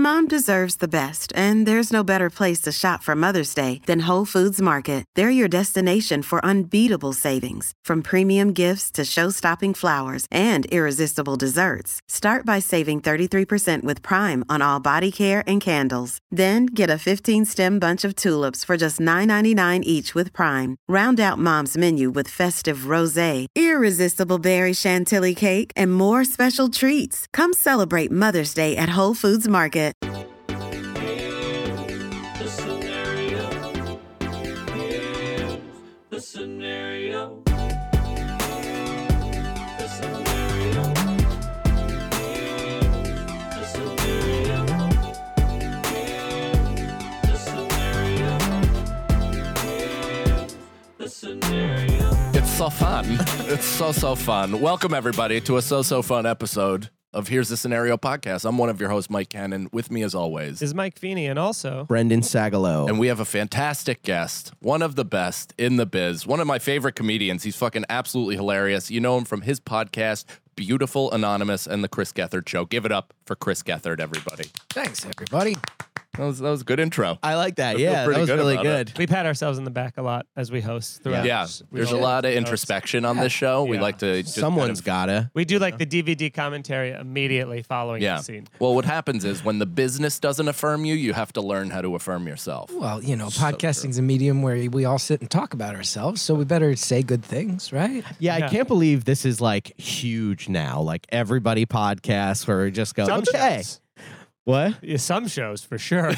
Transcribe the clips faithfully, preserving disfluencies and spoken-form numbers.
Mom deserves the best, and there's no better place to shop for Mother's Day than Whole Foods Market. They're your destination for unbeatable savings, from premium gifts to show-stopping flowers and irresistible desserts. Start by saving thirty-three percent with Prime on all body care and candles. Then get a fifteen-stem bunch of tulips for just nine ninety-nine each with Prime. Round out Mom's menu with festive rosé, irresistible berry chantilly cake, and more special treats. Come celebrate Mother's Day at Whole Foods Market. The scenario. It's so fun. It's so, so fun. Welcome, everybody, to a so, so fun episode of Here's the Scenario podcast. I'm one of your hosts, Mike Cannon. With me, as always, is Mike Feeney, and also Brendan Sagalow. And we have a fantastic guest, one of the best in the biz, one of my favorite comedians. He's fucking absolutely hilarious. You know him from his podcast, Beautiful Anonymous, and the Chris Gethard Show. Give it up for Chris Gethard, everybody. Thanks, everybody. That was, that was a good intro. I like that. I Yeah, that was good really about good. it. we pat ourselves in the back a lot as we host throughout. Yeah, this- we there's a should. lot of introspection on this show. We Yeah. like to just Someone's kind of, gotta. We do like the D V D commentary immediately following yeah. the scene. Well, what happens is when the business doesn't affirm you, you have to learn how to affirm yourself. Well, you know, podcasting's a medium where we all sit and talk about ourselves, so we better say good things, right? Yeah, Yeah. I can't believe this is like huge now. Like everybody podcasts where we just go, Some okay. shows. What? Yeah, some shows for sure.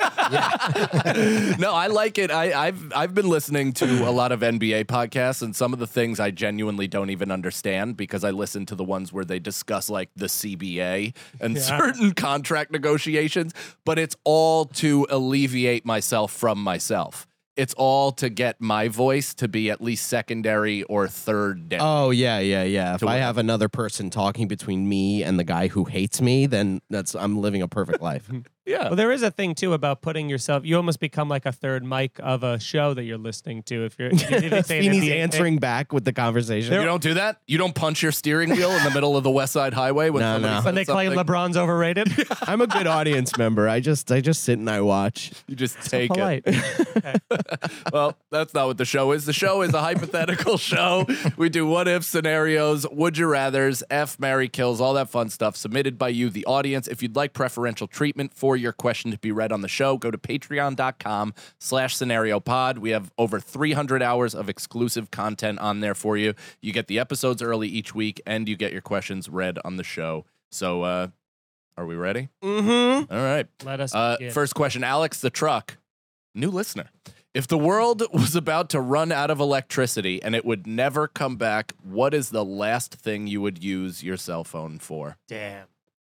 No, I like it. I, I've I've been listening to a lot of N B A podcasts, and some of the things I genuinely don't even understand because I listen to the ones where they discuss like the C B A and Yeah. certain contract negotiations, but it's all to alleviate myself from myself. It's all to get my voice to be at least secondary or third down. Oh, yeah, yeah, yeah. If To I what? have another person talking between me and the guy who hates me, then that's I'm living a perfect life. Yeah. Well, there is a thing too about putting yourself. You almost become like a third mic of a show that you're listening to. If you're, if you're saying Feeney's the- answering back with the conversation. You don't do that? You don't punch your steering wheel in the middle of the West Side Highway when No, somebody no. says when they claim something? LeBron's overrated. I'm a good audience member. I just I just sit and I watch. You just take Polite. it. Well, that's not what the show is. The show is a hypothetical show. We do what if scenarios, would you rathers, F, marry, kills, all that fun stuff submitted by you, the audience. If you'd like preferential treatment for your question to be read on the show, go to patreon.com slash scenario pod. We have over three hundred hours of exclusive content on there for you. You get the episodes early each week, and you get your questions read on the show. So, uh, are we ready? Mm-hmm. All right. Let us Uh, begin. first question, Alex the Truck, new listener. If the world was about to run out of electricity and it would never come back, what is the last thing you would use your cell phone for? Damn.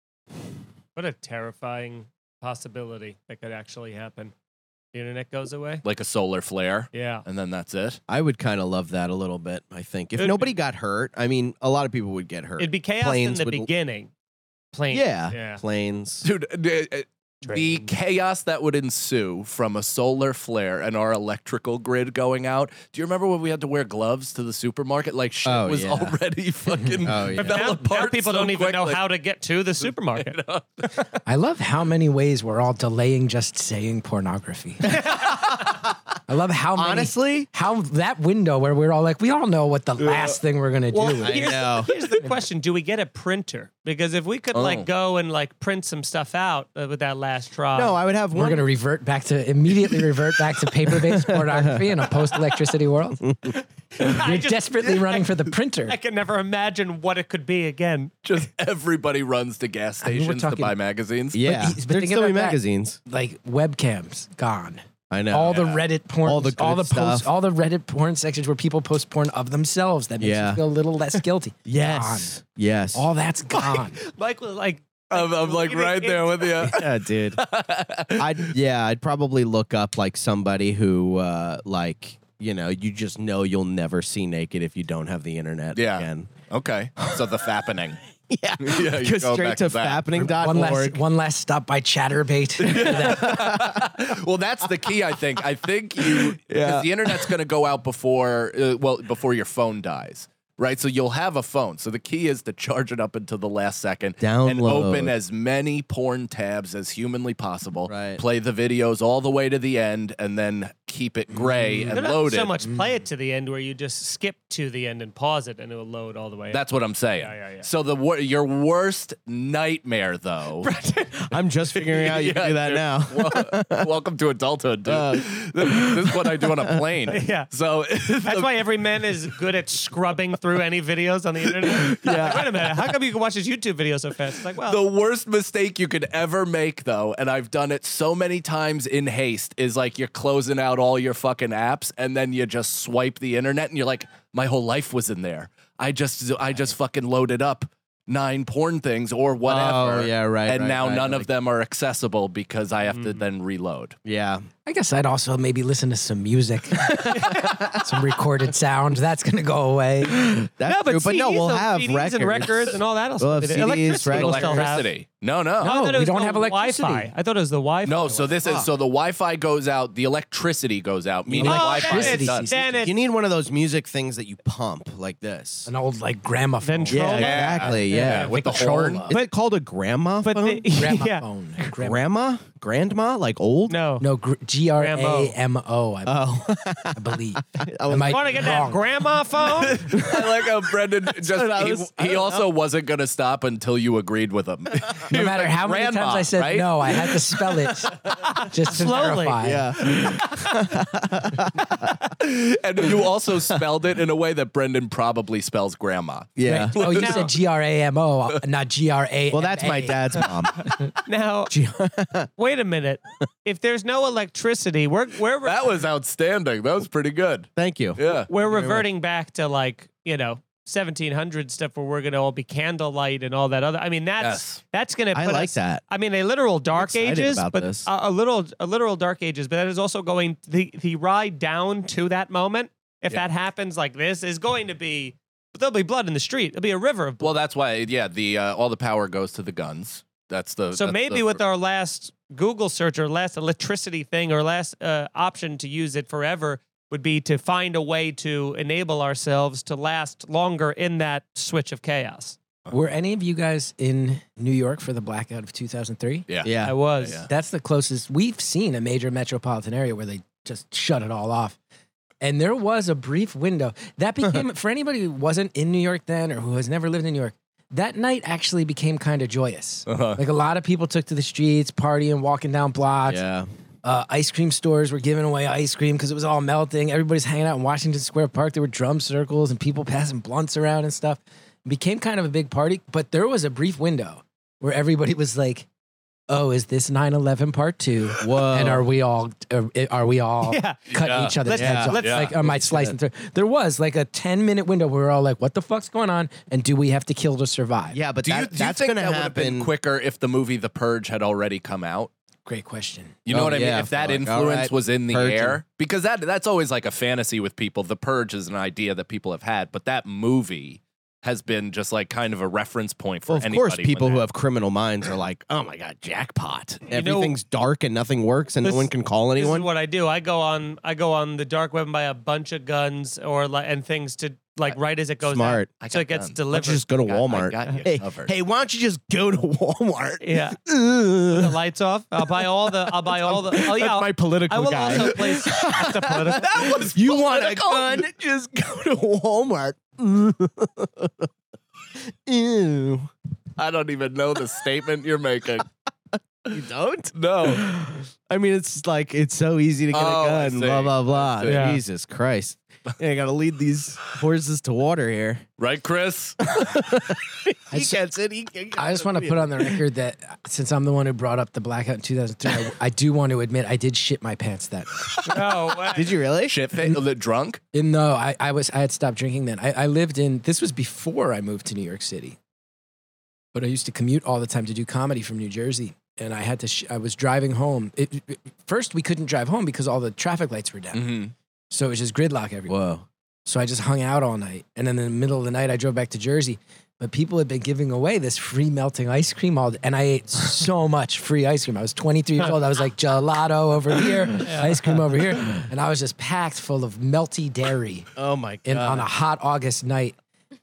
What a terrifying possibility that could actually happen. The internet goes away. Like a solar flare, Yeah. and then that's it? I would kind of love that a little bit, I think. If It'd nobody got hurt, I mean, a lot of people would get hurt. It'd be chaos Planes in the would- beginning. Planes. Yeah, Yeah. planes. Dude, uh, uh, the Trains. chaos that would ensue from a solar flare and our electrical grid going out. Do you remember when we had to wear gloves to the supermarket? Like shit Oh, was yeah. already fucking Oh, yeah. fell Now, apart now people so don't even know quickly. how to get to the supermarket. You know? I love how many ways we're all delaying just saying pornography. I love how many, Honestly? how that window where we're all like, we all know what the last thing we're gonna Well, do. I here's, know. here's the question: do we get a printer? Because if we could Oh. like go and like print some stuff out uh, with that last try, No, I would have We're one. gonna revert back to immediately revert back to paper-based pornography in a post-electricity world. I You're just- desperately running for the printer. I can never imagine what it could be again. Just everybody runs to gas I mean, we're stations to talking- buy magazines. Yeah, But- but there'd think still be about that. magazines. Like webcams gone. I know. all the Reddit porn, All the all good the post, stuff. all the Reddit porn sections where people post porn of themselves. That makes Yeah. you feel a little less guilty. Yes. Yes. Gone. All that's gone. Like, like I'm, I'm like right there with you. yeah, dude. I'd yeah, I'd probably look up like somebody who uh like, you know, you just know you'll never see naked if you don't have the internet Yeah. again. Okay, so the fappening. Yeah. Yeah, you Go go straight back to to that. fappening dot one last, org. one last stop by Chatterbait. Well, that's the key, I think. I think you, because Yeah. the internet's going to go out before, uh, well, before your phone dies. right? So you'll have a phone. So the key is to charge it up until the last second and Download. open as many porn tabs as humanly possible. Right. Play the videos all the way to the end and then keep it gray You and don't load so it. much play it to the end where you just skip to the end and pause it and it will load all the way. That's what I'm saying. Yeah, yeah, yeah. So the wor- your worst nightmare, though. I'm just figuring out you can do that you're- now. Well, welcome to adulthood, dude. Uh, this is what I do on a plane. Yeah. So That's why every man is good at scrubbing through any videos on the internet. Yeah. Wait a minute. How come you can watch his YouTube video so fast? It's like, well, the worst mistake you could ever make, though, and I've done it so many times in haste, is like you're closing out all your fucking apps and then you just swipe the internet and you're like, my whole life was in there. I just, I just fucking loaded up nine porn things or whatever. Oh, yeah, right, And right, now right, none like- of them are accessible because I have to then reload. Yeah. I guess I'd also maybe listen to some music, some recorded sound. That's gonna go away. That's no, but, true. But no, C Ds we'll and have C Ds records. and records and all that. We'll have stuff. C Ds, Electricity we'll still have. Electricity. No, no. No, I No, thought it we was don't the have electricity. Wi-Fi. I thought it was the Wi-Fi. No, so this is so the Wi-Fi goes out, the electricity goes out, meaning Oh, Wi-Fi electricity. is done. Then it's You need one of those music things that you pump like this. An old like gramophone. Ventrilo. Yeah, exactly. Yeah, Yeah, with the Victrola. horn. Is it called a grandma but phone? the, yeah. Gramophone. Gram- Grandma? Grandma? Like old? No. no, gr- G R A M O. I, Oh. I believe. I was Am I Want to get that wrong? grandma phone? I like how Brendan just what I he, was- I he don't also wasn't gonna stop until you agreed with him. No matter how many Grandma, times I said right? no, I had to spell it just to Slowly. verify. Yeah. And you also spelled it in a way that Brendan probably spells grandma. Yeah. Oh, you Now- said G R A M O, not G R A. Well, that's my dad's mom. Now, wait a minute. If there's no electricity, we're we're That was outstanding. That was pretty good. Thank you. Yeah. we're reverting back to like you know seventeen hundred stuff where we're gonna all be candlelight and all that other. I mean that's Yes. that's gonna. I put like us, that. I mean a literal dark excited ages, about but this. A, a little a literal dark ages. But that is also going the the ride down to that moment. If Yeah. that happens like this, is going to be. There'll be blood in the street. There'll be a river of blood. Well, that's why. Yeah, the uh, all the power goes to the guns. That's the. So that's maybe the- with our last Google search or last electricity thing or last uh, option to use it forever would be to find a way to enable ourselves to last longer in that switch of chaos. Were any of you guys in New York for the blackout of two thousand three? Yeah. Yeah. I was. Yeah. That's the closest we've seen a major metropolitan area where they just shut it all off. And there was a brief window that became, for anybody who wasn't in New York then or who has never lived in New York, that night actually became kind of joyous. Uh-huh. Like a lot of people took to the streets, partying, walking down blocks. Yeah. Uh, ice cream stores were giving away ice cream because it was all melting. Everybody's hanging out in Washington Square Park. There were drum circles and people passing blunts around and stuff. It became kind of a big party, but there was a brief window where everybody was like, oh, is this nine eleven part two? Whoa. And are we all are, are we all Yeah. cutting Yeah. each other's Let's- heads off? let's- Like, am I slicing through? There was like a ten minute window where we were all like, what the fuck's going on? And do we have to kill to survive? Yeah, but Do you, that, do you that's think going to that would have been happen. quicker if the movie The Purge had already come out? Great question. You know Oh, what I mean? yeah, If that like, all influence right, was in the Purge air, and- because that that's always like a fantasy with people. The Purge is an idea that people have had, but that movie has been just like kind of a reference point for Well, of anybody. course, when people who they're- have criminal minds are like, "Oh my god, jackpot! know- Everything's dark and nothing works, and This- no one can call This is anyone." what I do. I go on I go on the dark web and buy a bunch of guns or like and things to like right as it goes Smart. out. I So got it gets guns. Why delivered. don't you just go to I got- I Walmart? got you hey, covered. hey, why don't you just go to Walmart? Yeah. Ugh. The lights off. I'll buy all the I'll buy all the Oh yeah. That's I'll- my political I will guy. also place that's a political. that was You want a political. gun? Just go to Walmart. Ew. I don't even know the statement you're making. You don't? No. I mean, it's like it's so easy to get Oh, I a gun. see. Blah blah blah. I see. Yeah. Jesus Christ! Yeah, I got to lead these horses to water here. Right, Chris? He gets it. He, he I just want to put on the record that since I'm the one who brought up the blackout in two thousand three, I, I do want to admit I did shit my pants that night. No way. Did you really? Shit fit, drunk? And no, I, I was I had stopped drinking then. I, I lived in this was before I moved to New York City, but I used to commute all the time to do comedy from New Jersey, and I had to. Sh- I was driving home. It, it- first, we couldn't drive home because all the traffic lights were down, Mm-hmm. so it was just gridlock everywhere. Whoa. So I just hung out all night, and then in the middle of the night, I drove back to Jersey. But people had been giving away this free melting ice cream all day, and I ate so much free ice cream. I was twenty-three years old. I was like gelato over here, ice cream over here, and I was just packed full of melty dairy Oh my god. in, on a hot August night.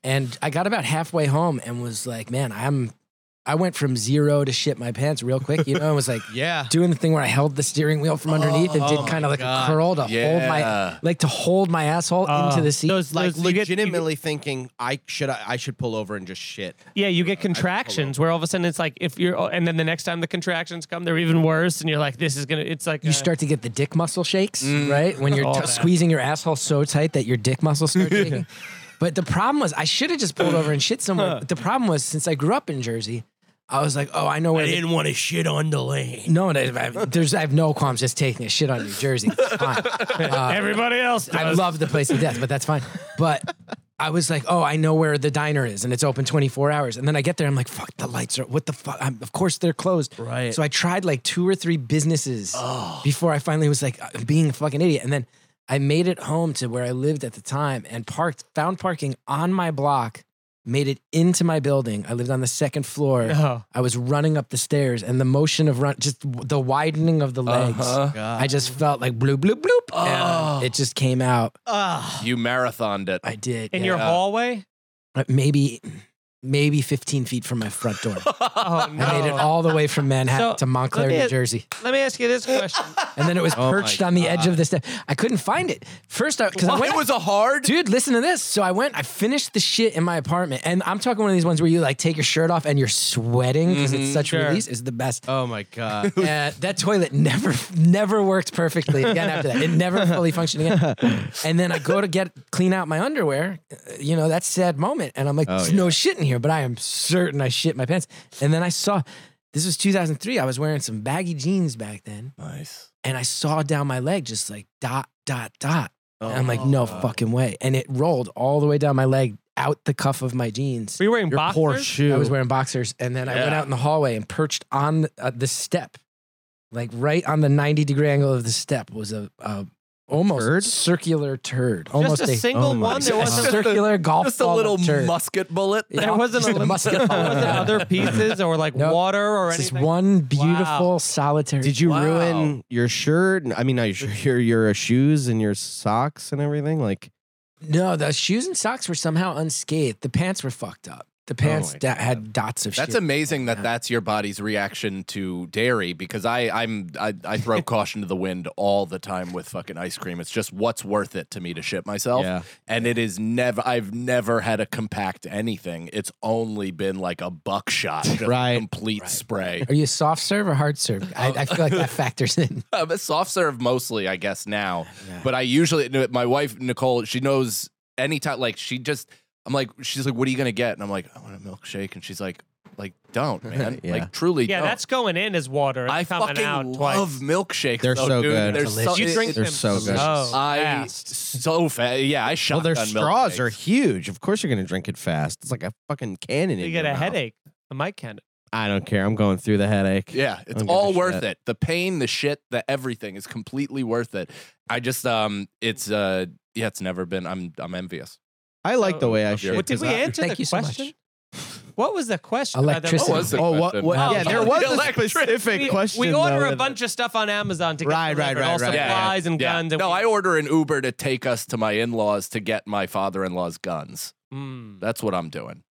And I got about halfway home and was like, man, I'm, I went from zero to shit my pants real quick, you know, and was like Yeah. doing the thing where I held the steering wheel from underneath and oh did my kind of like God. a curl to hold Yeah. my, like to hold my asshole Uh, into the seat. those- Like those- you get- you get- legitimately thinking I should I, I should pull over and just shit. Yeah, you get contractions where all of a sudden it's like if you're, and then the next time the contractions come, they're even worse, and you're like, this is gonna. It's like You uh, start to get the dick muscle shakes, right? When you're All t- that. squeezing your asshole so tight that your dick muscles start shaking. But the problem was, I should have just pulled over and shit somewhere. But the problem was, since I grew up in Jersey, I was like, oh, I know where. the- want to shit on the lane. no, I, I- there's I have no qualms just taking a shit on New Jersey. It's fine. Uh, everybody else. I does. love the place to death, but that's fine. But I was like, oh, I know where the diner is, and it's open twenty-four hours. And then I get there, I'm like, fuck, the lights are. What the fuck? I'm, of course they're closed. Right. So I tried like two or three businesses before I finally was like, I'm being a fucking idiot. And then I made it home to where I lived at the time and parked, found parking on my block, made it into my building. I lived on the second floor. Oh. I was running up the stairs, and the motion of run, just the widening of the legs, Uh-huh. I just felt like bloop, bloop, bloop. And it just came out. You marathoned it. I did. in yeah. your hallway. Uh, maybe maybe fifteen feet from my front door. Oh no! I made it all the way from Manhattan So, to Montclair, let me- New Jersey. Let me ask you this question. And then it was Oh my perched on the edge of the step. I couldn't find it. First, because I It went, was a hard. dude, listen to this. So I went, I finished the shit in my apartment. And I'm talking one of these ones where you like take your shirt off and you're sweating because it's such Sure. release. It's the best. Oh my God. Uh, that toilet never, never worked perfectly again after that. It never fully functioned again. And then I go to get clean out my underwear. uh, You know, that sad moment. And I'm like, there's no shit in here, but I am certain I shit my pants. And then I saw, this was two thousand three. I was wearing some baggy jeans back then. Nice. And I saw down my leg just like dot, dot, dot. And I'm like, no fucking way. And it rolled all the way down my leg, out the cuff of my jeans. Were you wearing Your boxers? poor shoe. I was wearing boxers, and then I went Yeah. out in the hallway and perched on the, uh, the step, like right on the ninety degree angle of the step was a, a almost turd? circular turd, almost Just a single oh my one. There God. a wasn't. circular golf Just a ball little turd. musket bullet. Yeah. There wasn't Just a a musket There ball. wasn't other pieces or like Nope. water or It's just anything. one beautiful Wow. solitary. Did you Wow. ruin your shirt? I mean, not your shirt, your, your shoes and your socks and everything. Like, No, the shoes and socks were somehow unscathed. The pants were fucked up. The pants my da- had dots of That's shit. amazing that Yeah. that's your body's reaction to dairy because I I'm I, I throw caution to the wind all the time with fucking ice cream. It's just what's worth it to me to shit myself. Yeah. And it is never I've never had a compact anything. It's only been like a buckshot, just a Right. complete spray. Are you a soft serve or hard serve? I, I feel like that factors in. I'm a soft serve mostly, I guess now. But I usually my wife Nicole, she knows anytime like she just I'm like she's like, what are you gonna get? And I'm like, I want a milkshake, and she's like, like don't man, Yeah. like truly. Yeah, don't. that's going in as water. It's I coming fucking out love twice. milkshakes. They're though, so dude. good. They're so, You it- drink it- They're them so good. so I fast. so fast. Yeah, I well, shot. their straws are huge. Of course, you're gonna drink it fast. It's like a fucking cannon. You in get your a mouth. headache. A mic can. I don't care. I'm going through the headache. Yeah, it's don't give all a worth shit. it. The pain, the shit, the everything is completely worth it. I just um, it's uh, yeah, it's never been. I'm I'm envious. I like the way I Of your- shit. What did 'cause we I- answer Thank the you so much. question? What was the question? Electricity. What was the Oh, what? question? what Oh, yeah, there yeah. was a Electric. specific we, question. we order though, a that- bunch of stuff on Amazon to get Right, right, delivered, right, all right. Yeah, supplies and Yeah. guns. And No, we- I order an Uber to take us to my in-laws to get my father-in-law's guns. Mm. That's what I'm doing.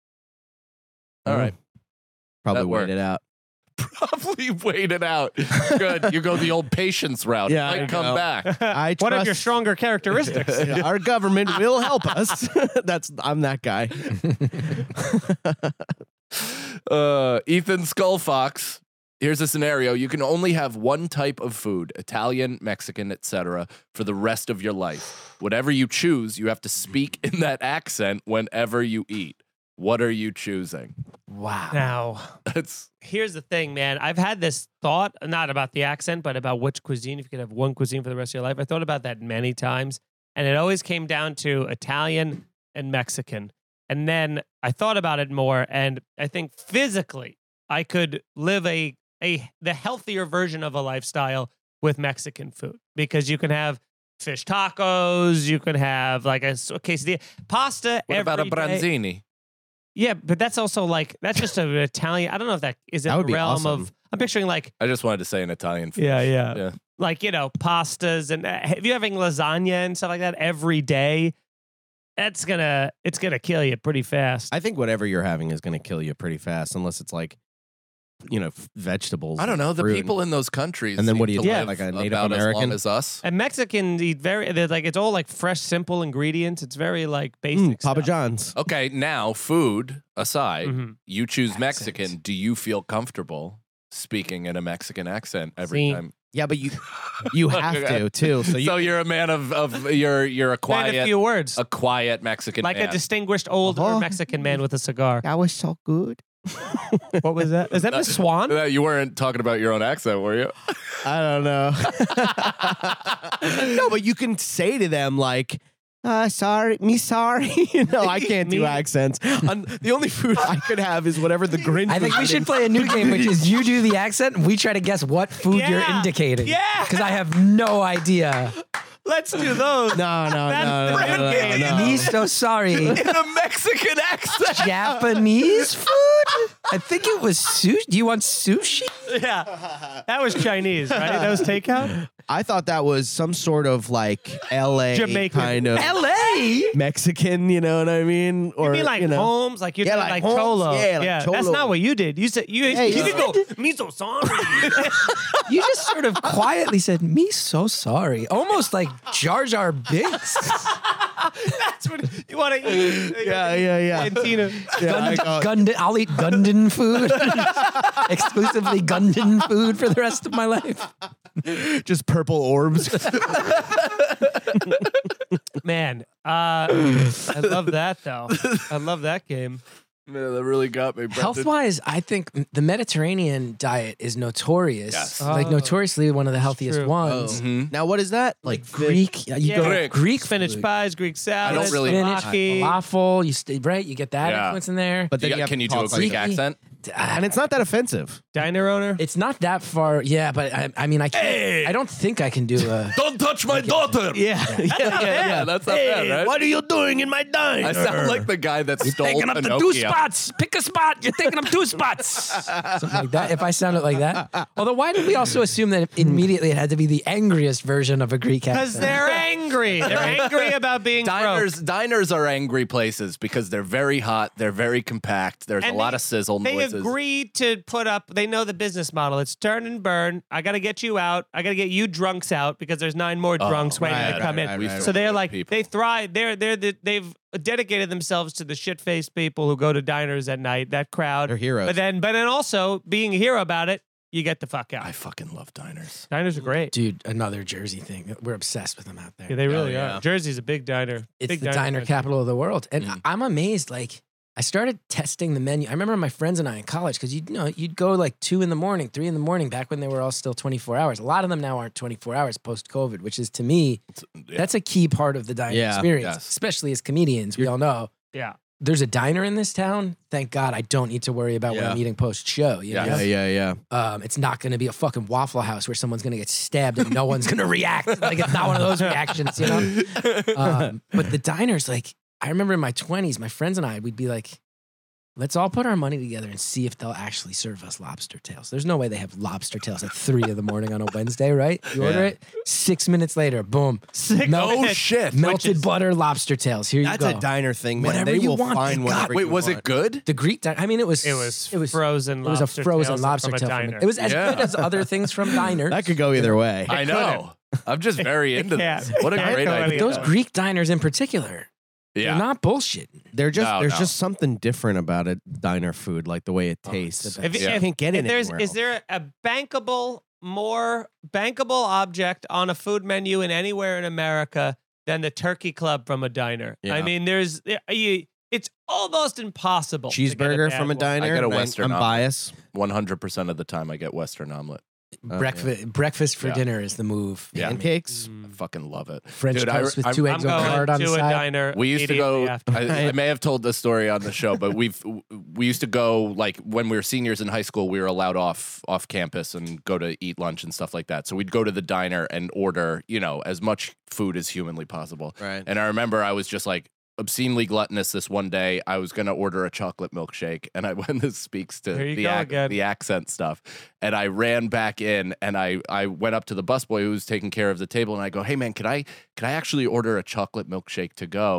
All Oh. right. Probably That wait worked. it out. Probably wait it out. Good. You go the old patience route. Yeah, Might I come know. back. I What are trust your stronger characteristics? Yeah, our government will help us. That's I'm that guy. Uh, Ethan Skullfox. Here's a scenario. You can only have one type of food, Italian, Mexican, et cetera, for the rest of your life. Whatever you choose, you have to speak in that accent whenever you eat. What are you choosing? Wow. Now, That's here's the thing, man. I've had this thought, not about the accent, but about which cuisine, if you could have one cuisine for the rest of your life. I thought about that many times, and it always came down to Italian and Mexican. And then I thought about it more, and I think physically I could live a a the healthier version of a lifestyle with Mexican food because you can have fish tacos, you can have like a, s- a quesadilla, pasta. what about a every day. branzini? Yeah, but that's also like that's just an Italian. I don't know if that is in That would the be realm awesome. of. I'm picturing like I just wanted to say an Italian food. yeah, yeah, Yeah. like you know pastas and uh, if you're having lasagna and stuff like that every day, that's gonna it's gonna kill you pretty fast. I think whatever you're having is going to kill you pretty fast, unless it's like, you know, f- vegetables. I don't know. The fruit. people in those countries, And then seem what do you to do, live like a Native about American? as long as us. And Mexicans eat very they're like it's all like fresh, simple ingredients. It's very like basic. Mm, Papa stuff. John's. Okay, now food aside, Mhm. you choose Accents. Mexican. Do you feel comfortable speaking in a Mexican accent every See, time? Yeah, but you you have to too. So you So you're a man of of you're you're a Said quiet a few words, a quiet Mexican like man. a distinguished older Uh-huh. Mexican man with a cigar. that was so good. What was that? Is that Miss Swan? Uh, You weren't talking about your own accent, were you? I don't know. No, but you can say to them like, uh, sorry, me sorry. You know, I can't do Me- accents. Um, the only food I could have is whatever the Grinch. I think was we should eating. play a new game, which is you do the accent and we try to guess what food you're Yeah. indicating. Yeah. Because I have no idea. Let's do those. No, no, That's no, the no, friend no, game. no, no. Me so sorry. In a Mexican accent. Japanese food? I think it was sushi. Do you want sushi? Yeah, that was Chinese, right? That was takeout. I thought that was some sort of like L A Jamaican. kind of L A? Mexican. You know what I mean? Or You mean like you know. Holmes, like you Yeah, did like like, Holmes. Cholo. Yeah, like that's Cholo. not what you did. You said you, Hey, you uh, didn't go. Me so sorry. You just sort of quietly said, me so sorry. Almost like Jar Jar Binks. That's what you want to eat. Yeah, yeah, yeah. Cantina. Yeah, I go- Gundam, I'll eat Gundam food. Exclusively Gundam food for the rest of my life. just purple orbs. Man, uh, I love that though. I love that game. Man, that really got me. Brendan. Health wise, I think the Mediterranean diet is notorious. Yes. Like Oh. notoriously one of the healthiest true. ones. Mhm. Now, what is that? Like Like Greek, yeah, you Yeah. go Greek. Greek Spinach food. pies, Greek salad, don't really- Spinach, Souvlaki. falafel. You stay right. You get that Yeah. influence in there. But then You you got- have can to you do a talk Greek like- accent? And it's not that offensive. Diner owner. It's not that far. Yeah, but I, I mean, I can't. I don't think I can do a. Don't touch my daughter. Yeah, yeah, yeah, Yeah, that's not bad, right? What are you doing in my diner? I sound like the guy that stole Taking up the Pinocchio. two spots. Pick a spot. You're taking up two spots. Something like that. If I sounded like that. Although, why did we also assume that immediately it had to be the angriest version of a Greek Because accent? they're angry. They're angry about being Diners, broke. diners are angry places because they're very hot. They're very compact. There's And a lot they- of sizzle They noises. agree to put up. They know the business model. It's turn and burn. I got to get you out. I got to get you drunks out because there's nine more Oh, drunks waiting right, to come right, in. right, right, so they're right. like People. they thrive. They're they're the, they've dedicated themselves to the shit faced people who go to diners at night. That crowd. They're heroes. But then, but then also being a hero about it, you get the fuck out. I fucking love diners. Diners are great. Dude, another Jersey thing. We're obsessed with them out there. Yeah, they really yeah. are. Jersey's a big diner. It's big the diner country. capital of the world. And Mm. I'm amazed. Like, I started testing the menu. I remember my friends and I in college because you know you'd go like two in the morning, three in the morning back when they were all still twenty-four hours. A lot of them now aren't twenty-four hours post COVID, which is to me Yeah. that's a key part of the diner Yeah. experience, Yes. especially as comedians. We all know Yeah. there's a diner in this town. Thank God I don't need to worry about what Yeah. I'm eating post show. You Yeah. know? Yeah, yeah, yeah. Um, it's not going to be a fucking Waffle House where someone's going to get stabbed and no one's going to react. Like it's not one of those reactions, you know. Um, but the diners, like I remember in my twenties, my friends and I, we'd be like, let's all put our money together and see if they'll actually serve us lobster tails. There's no way they have lobster tails at three in the morning on a Wednesday, right? You order Yeah. it, six minutes later, boom, Six Mel- Oh minutes. shit! melted is- butter lobster tails. Here you That's go. a diner thing, man. Whatever they you will want, find they whatever got- Wait, you was want. it good? The Greek diner. I mean, it was. It was It was frozen. It was a lobster frozen tails lobster from a tail. From diner. it. It was as Yeah. good as other things from diners. That could go either way. I know. I'm just very into can't. this. What a It can't great go idea. any Those Yeah. Greek diners in particular, Yeah. they're not bullshit. They're just No, there's no. just something different about it. Diner food, like the way it Oh, tastes. it's the If, best. Yeah. You if- can't get if it there's, anywhere is there a bankable, more bankable object on a food menu in anywhere in America than the turkey club from a diner? Yeah. I mean, there's you, it's almost impossible. to get cheeseburger bad from a one. diner. I get a and Western I'm omelet. biased. one hundred percent of the time, I get Western omelet. Oh, breakfast breakfast for Yeah. dinner is the move. Yeah. Pancakes. I fucking love it. French Dude, I- toast with I- two I'm eggs I'm on going hard on the to a side. diner. We used to immediately go. after. I, I may have told this story on the show, but we've we used to go like when we were seniors in high school. We were allowed off off campus and go to eat lunch and stuff like that. So we'd go to the diner and order, you know, as much food as humanly possible. Right. And I remember I was just like obscenely gluttonous this one day. I was gonna order a chocolate milkshake, and I when this speaks to There you the go ac- again. the accent stuff, and I ran back in and I I went up to the busboy who was taking care of the table, and I go, "Hey man, can I can I actually order a chocolate milkshake to go?"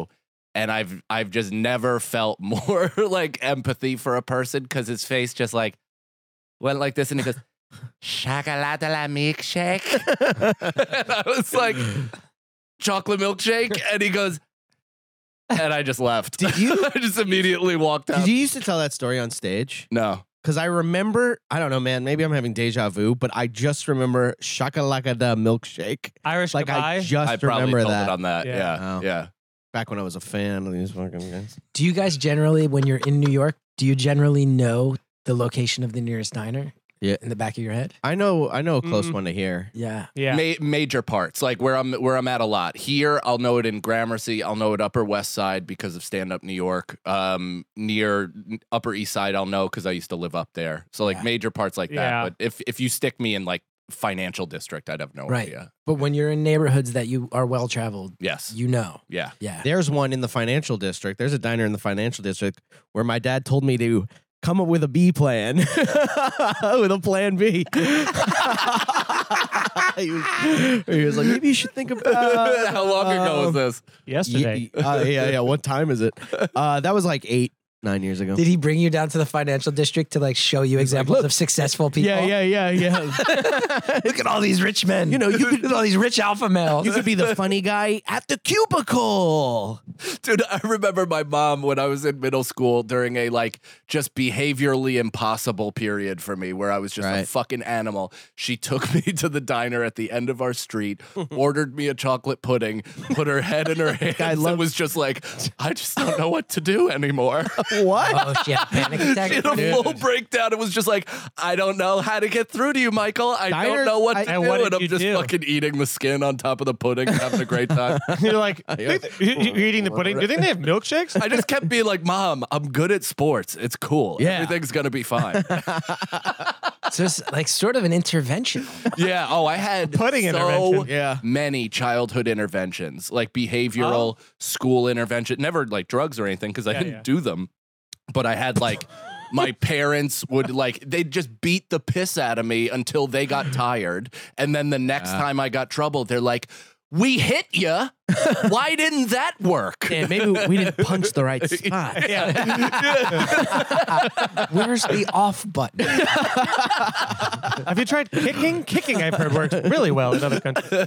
And I've I've just never felt more like empathy for a person because his face just like went like this and he goes, chocolate la milkshake. And I was like, chocolate milkshake? And he goes, and I just left. Did you? I just immediately walked out. Did you used to tell that story on stage? No. Because I remember, I don't know, man, maybe I'm having deja vu, but I just remember Shakalaka milkshake. Irish Like, I goodbye. just I probably remember told that. it on that. Yeah. Yeah. Oh. Yeah. Back when I was a fan of these fucking guys. Do you guys generally, when you're in New York, do you generally know the location of the nearest diner? Yeah. In the back of your head? I know, I know a close Mm. one to here. Yeah. Yeah. Ma- major parts, like where I'm where I'm at a lot. Here, I'll know it in Gramercy. I'll know it Upper West Side because of Stand Up New York. Um, near Upper East Side, I'll know because I used to live up there. So like Yeah. major parts like Yeah. that. But if if you stick me in like financial district, I'd have no Right. idea. But when you're in neighborhoods that you are well traveled, Yes. you know. Yeah. Yeah. There's one in the financial district. There's a diner in the financial district where my dad told me to come up with a B plan, with a plan B. he, was, he was like, maybe you should think about. How long ago was um, this? Yesterday. Ye- uh, yeah, yeah. What time is it? Uh, that was like eight, nine years ago. Did he bring you down to the financial district to like show you examples "Look." of successful people? Yeah, yeah, yeah, yeah. Look at all these rich men. You know, you could- Look at all these rich alpha males. You could be the funny guy at the cubicle. Dude, I remember my mom when I was in middle school during a like just behaviorally impossible period for me where I was just a Right. fucking animal. She took me to the diner at the end of our street, ordered me a chocolate pudding, put her head in her hands, I and love- was just like, I just don't know what to do anymore. What? Oh, she had a panic attack. She had a full breakdown. It was just like, I don't know how to get through to you, Michael. I Diners- don't know what I- to And do. what did and I'm you just do? fucking eating the skin on top of the pudding, having a great time. You're like, you- you're eating the pudding. Do you think they have milkshakes? I just kept being like, Mom, I'm good at sports. It's cool. Yeah. Everything's going to be fine. So it's like sort of an intervention. Yeah. Oh, I had Pudding so intervention. Yeah. many childhood interventions, like behavioral school intervention. Never like drugs or anything because I Yeah, didn't yeah. do them. But I had like my parents would like they'd just beat the piss out of me until they got tired, and then the next time I got trouble, they're like, "We hit you. Why didn't that work?" Yeah, maybe we didn't punch the right spot. Where's the off button? Have you tried kicking? Kicking, I've heard, works really well in other countries.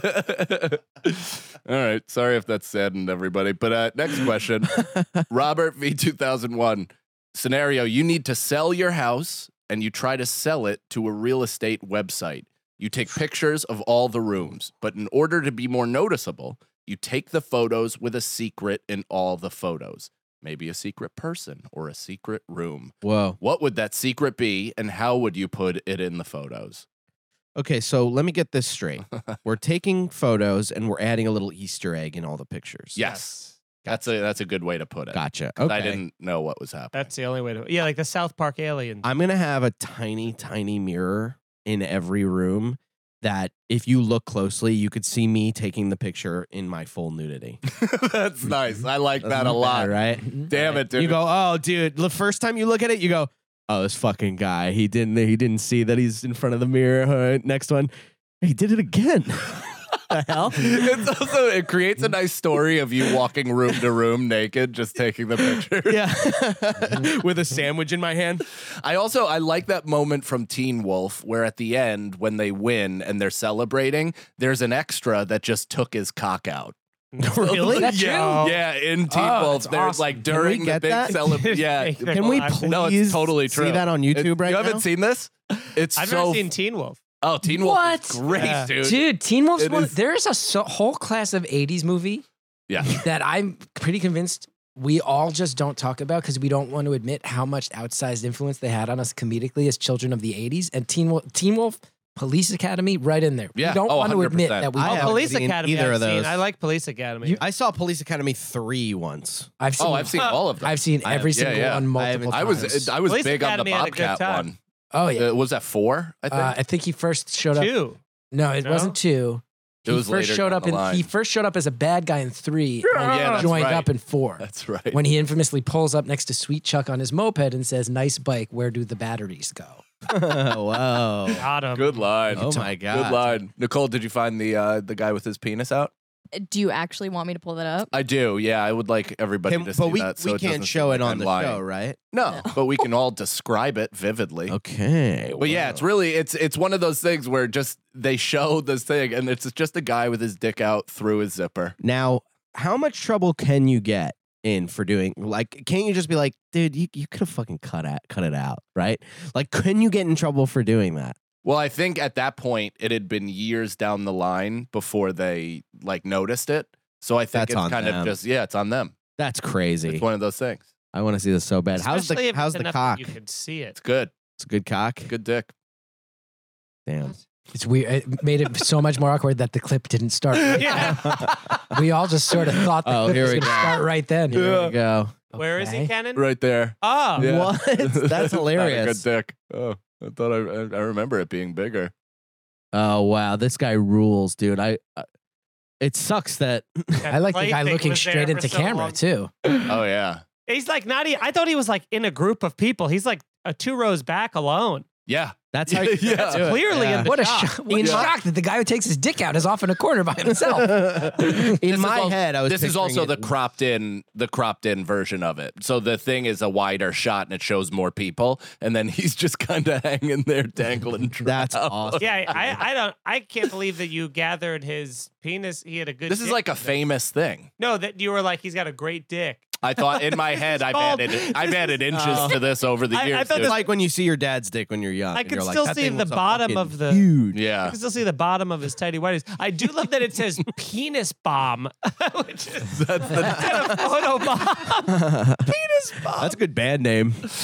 All right. Sorry if that saddened everybody. But uh, next question. Robert V two thousand one. Scenario, you need to sell your house and you try to sell it to a real estate website. You take pictures of all the rooms, but in order to be more noticeable, you take the photos with a secret in all the photos. Maybe a secret person or a secret room. Whoa. What would that secret be and how would you put it in the photos? Okay, so let me get this straight. We're taking photos and we're adding a little Easter egg in all the pictures. Yes. That's a that's a good way to put it. Gotcha. 'Cause Okay. I didn't know what was happening. That's the only way to. Yeah, like the South Park aliens. I'm going to have a tiny, tiny mirror in every room that if you look closely, you could see me taking the picture in my full nudity. That's nice. I like that a Doesn't lot. matter, right? Damn it, dude. You go, oh, dude. The first time you look at it, you go, oh, this fucking guy. He didn't. He didn't see that he's in front of the mirror. All right, next one, he did it again. The hell? It's also it creates a nice story of you walking room to room naked, just taking the picture. Yeah, with a sandwich in my hand. I also I like that moment from Teen Wolf where at the end when they win and they're celebrating, there's an extra that just took his cock out. Really? That's yeah, true? yeah. In Teen Oh, Wolf, that's they're awesome. like we during the get big that? celebration. Yeah. Can we I've- please No, it's totally true. see that on YouTube It- right you now? haven't seen this? It's I've so never seen Teen Wolf. Oh, Teen Wolf What? is great, Yeah. dude. Dude, Teen Wolf's It one. is- There's a so, whole class of eighties movie Yeah. that I'm pretty convinced we all just don't talk about because we don't want to admit how much outsized influence they had on us comedically as children of the eighties. And Teen Wolf, Teen Wolf Police Academy, right in there. Yeah. We don't Oh, want to admit one hundred percent. that we. I Oh, haven't Police seen Academy. either I've of those. Seen. I like Police Academy. You- I saw Police Academy three once. I've seen. Oh, I've seen all of them. I've seen I have- every yeah, single yeah. one I multiple haven't- I times. was I was Police big Academy on had the a good Bobcat time. one. Oh yeah. Uh, was that four? I think. Uh, I think he first showed up. Two. No, it No? wasn't two. It He was first later showed down up the in. line. He first showed up as a bad guy in three. Oh, and yeah, that's joined right. up in four. That's right. When he infamously pulls up next to Sweet Chuck on his moped and says, "Nice bike. Where do the batteries go?" Whoa. Got him. Good line. Oh my god. Good line. Nicole, did you find the uh, the guy with his penis out? Do you actually want me to pull that up? I do. Yeah, I would like everybody Can- to see but we, that. So we it can't doesn't show seem it like on I'm the lying. show, right? No, but we can all describe it vividly. Okay. But yeah, it's really it's it's one of those things where just they show this thing and it's just a guy with his dick out through his zipper. Now, how much trouble can you get in for doing like? Can't you just be like, dude, you, you could have fucking cut it cut it out, right? Like, can you get in trouble for doing that? Well, I think at that point it had been years down the line before they like noticed it. So I think That's it's on kind them. of just yeah, it's on them. That's crazy. It's one of those things. I want to see this so bad. How's Especially the if how's it's the enough that cock? You could see it. It's good. It's a good cock. Good dick. Damn. It's weird. It made it so much more awkward that the clip didn't start. Yeah. We all just sort of thought the Oh, clip here was we going to go. start right then. Here we go. Where is he, Okay. Kenan? Right there. Oh, Yeah. What? That's Not a hilarious. good dick. Oh, I thought I I remember it being bigger. Oh wow, this guy rules, dude. I. I it sucks that I like the guy plaything looking was there straight for into so camera, long. too. Oh yeah. He's like not. e- I thought he was like in a group of people. He's like a two rows back alone. Yeah. that's how you Yeah. that's Clearly yeah. in the What a, shot. shock, what a In my- shock that the guy who takes his dick out is off in a corner by himself. In This is my al- head, I was. This is picturing also it the in- cropped in, the cropped in version of it. So the thing is a wider shot and it shows more people, and then he's just kind of hanging there, dangling. That's trout. awesome. Yeah, I, I don't. I can't believe that you gathered his penis. He had a good. This is dick. like a famous thing. No, that you were like he's got a great dick. I thought in my head I've called- added I've this added is- inches Oh. to this over the I- I years. thought dude. It's like when you see your dad's dick when you're young. I and can you're like, still "That see thing the looks bottom fucking of the- huge. I yeah. can still see the bottom of his tidy whities. I do love that it says penis bomb, which is That's the, kind of photo bomb. Penis bomb. That's a good band name. I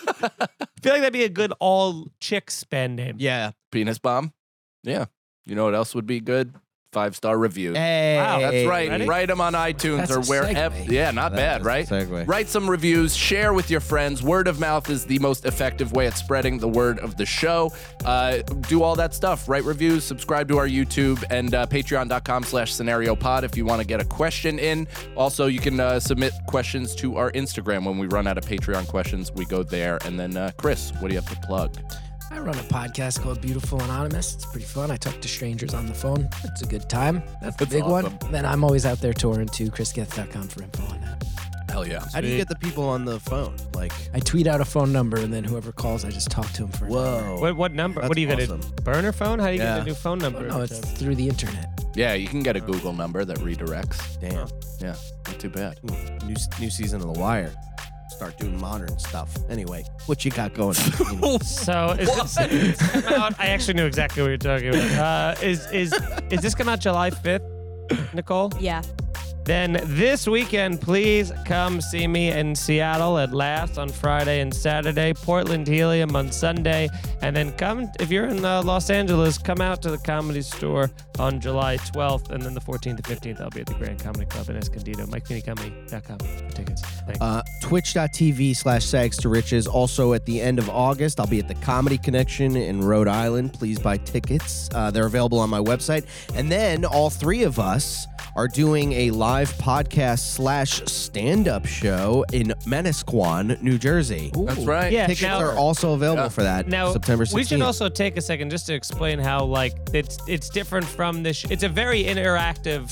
feel like that'd be a good all chicks band name. Yeah. penis bomb. Yeah. You know what else would be good? Five star reviews. Hey, Wow, That's right. Ready? Write them on iTunes That's or a wherever. segue. Yeah, not That bad, is right? a segue. Write some reviews. Share with your friends. Word of mouth is the most effective way at spreading the word of the show. Uh, do all that stuff. Write reviews. Subscribe to our YouTube and uh, Patreon.com slash Scenario Pod if you want to get a question in. Also, you can uh, submit questions to our Instagram. When we run out of Patreon questions, we go there. And then, uh, Chris, what do you have to plug? I run a podcast called Beautiful Anonymous. It's pretty fun. I talk to strangers on the phone. It's a good time. That's the That's big awesome. one. Then I'm always out there touring too. chris geth dot com for info on that. Hell yeah. How do you get the people on the phone? Like, I tweet out a phone number, and then whoever calls, I just talk to them for an hour. whoa. What what number? That's what do you get? awesome. A burner phone? How do you Yeah. get a new phone number? No, it's through the internet. Yeah, you can get a Google number that redirects. Damn. Yeah, not too bad. New new season of The Wire. Start doing modern stuff. Anyway, what you got going on? So is this, is this come out? I actually knew exactly what you're talking about. Uh, is is is this come out July fifth, Nicole? Yeah. Then this weekend, please come see me in Seattle at Last on Friday and Saturday, Portland Helium on Sunday, and then come, if you're in uh, Los Angeles, come out to the Comedy Store on July twelfth, and then the fourteenth and fifteenth, I'll be at the Grand Comedy Club in Escondido. Mike Feeney Comedy dot com for tickets. Thanks. Uh, Twitch.tv slash Sags to Riches. Also at the end of August, I'll be at the Comedy Connection in Rhode Island. Please buy tickets. Uh, they're available on my website. And then all three of us are doing a live podcast slash stand-up show in Manasquan, New Jersey. That's right. Yeah, Tickets now- are also available Yeah. for that Now, September we sixteenth. should also take a second just to explain how, like, it's it's different from this. Sh- it's a very interactive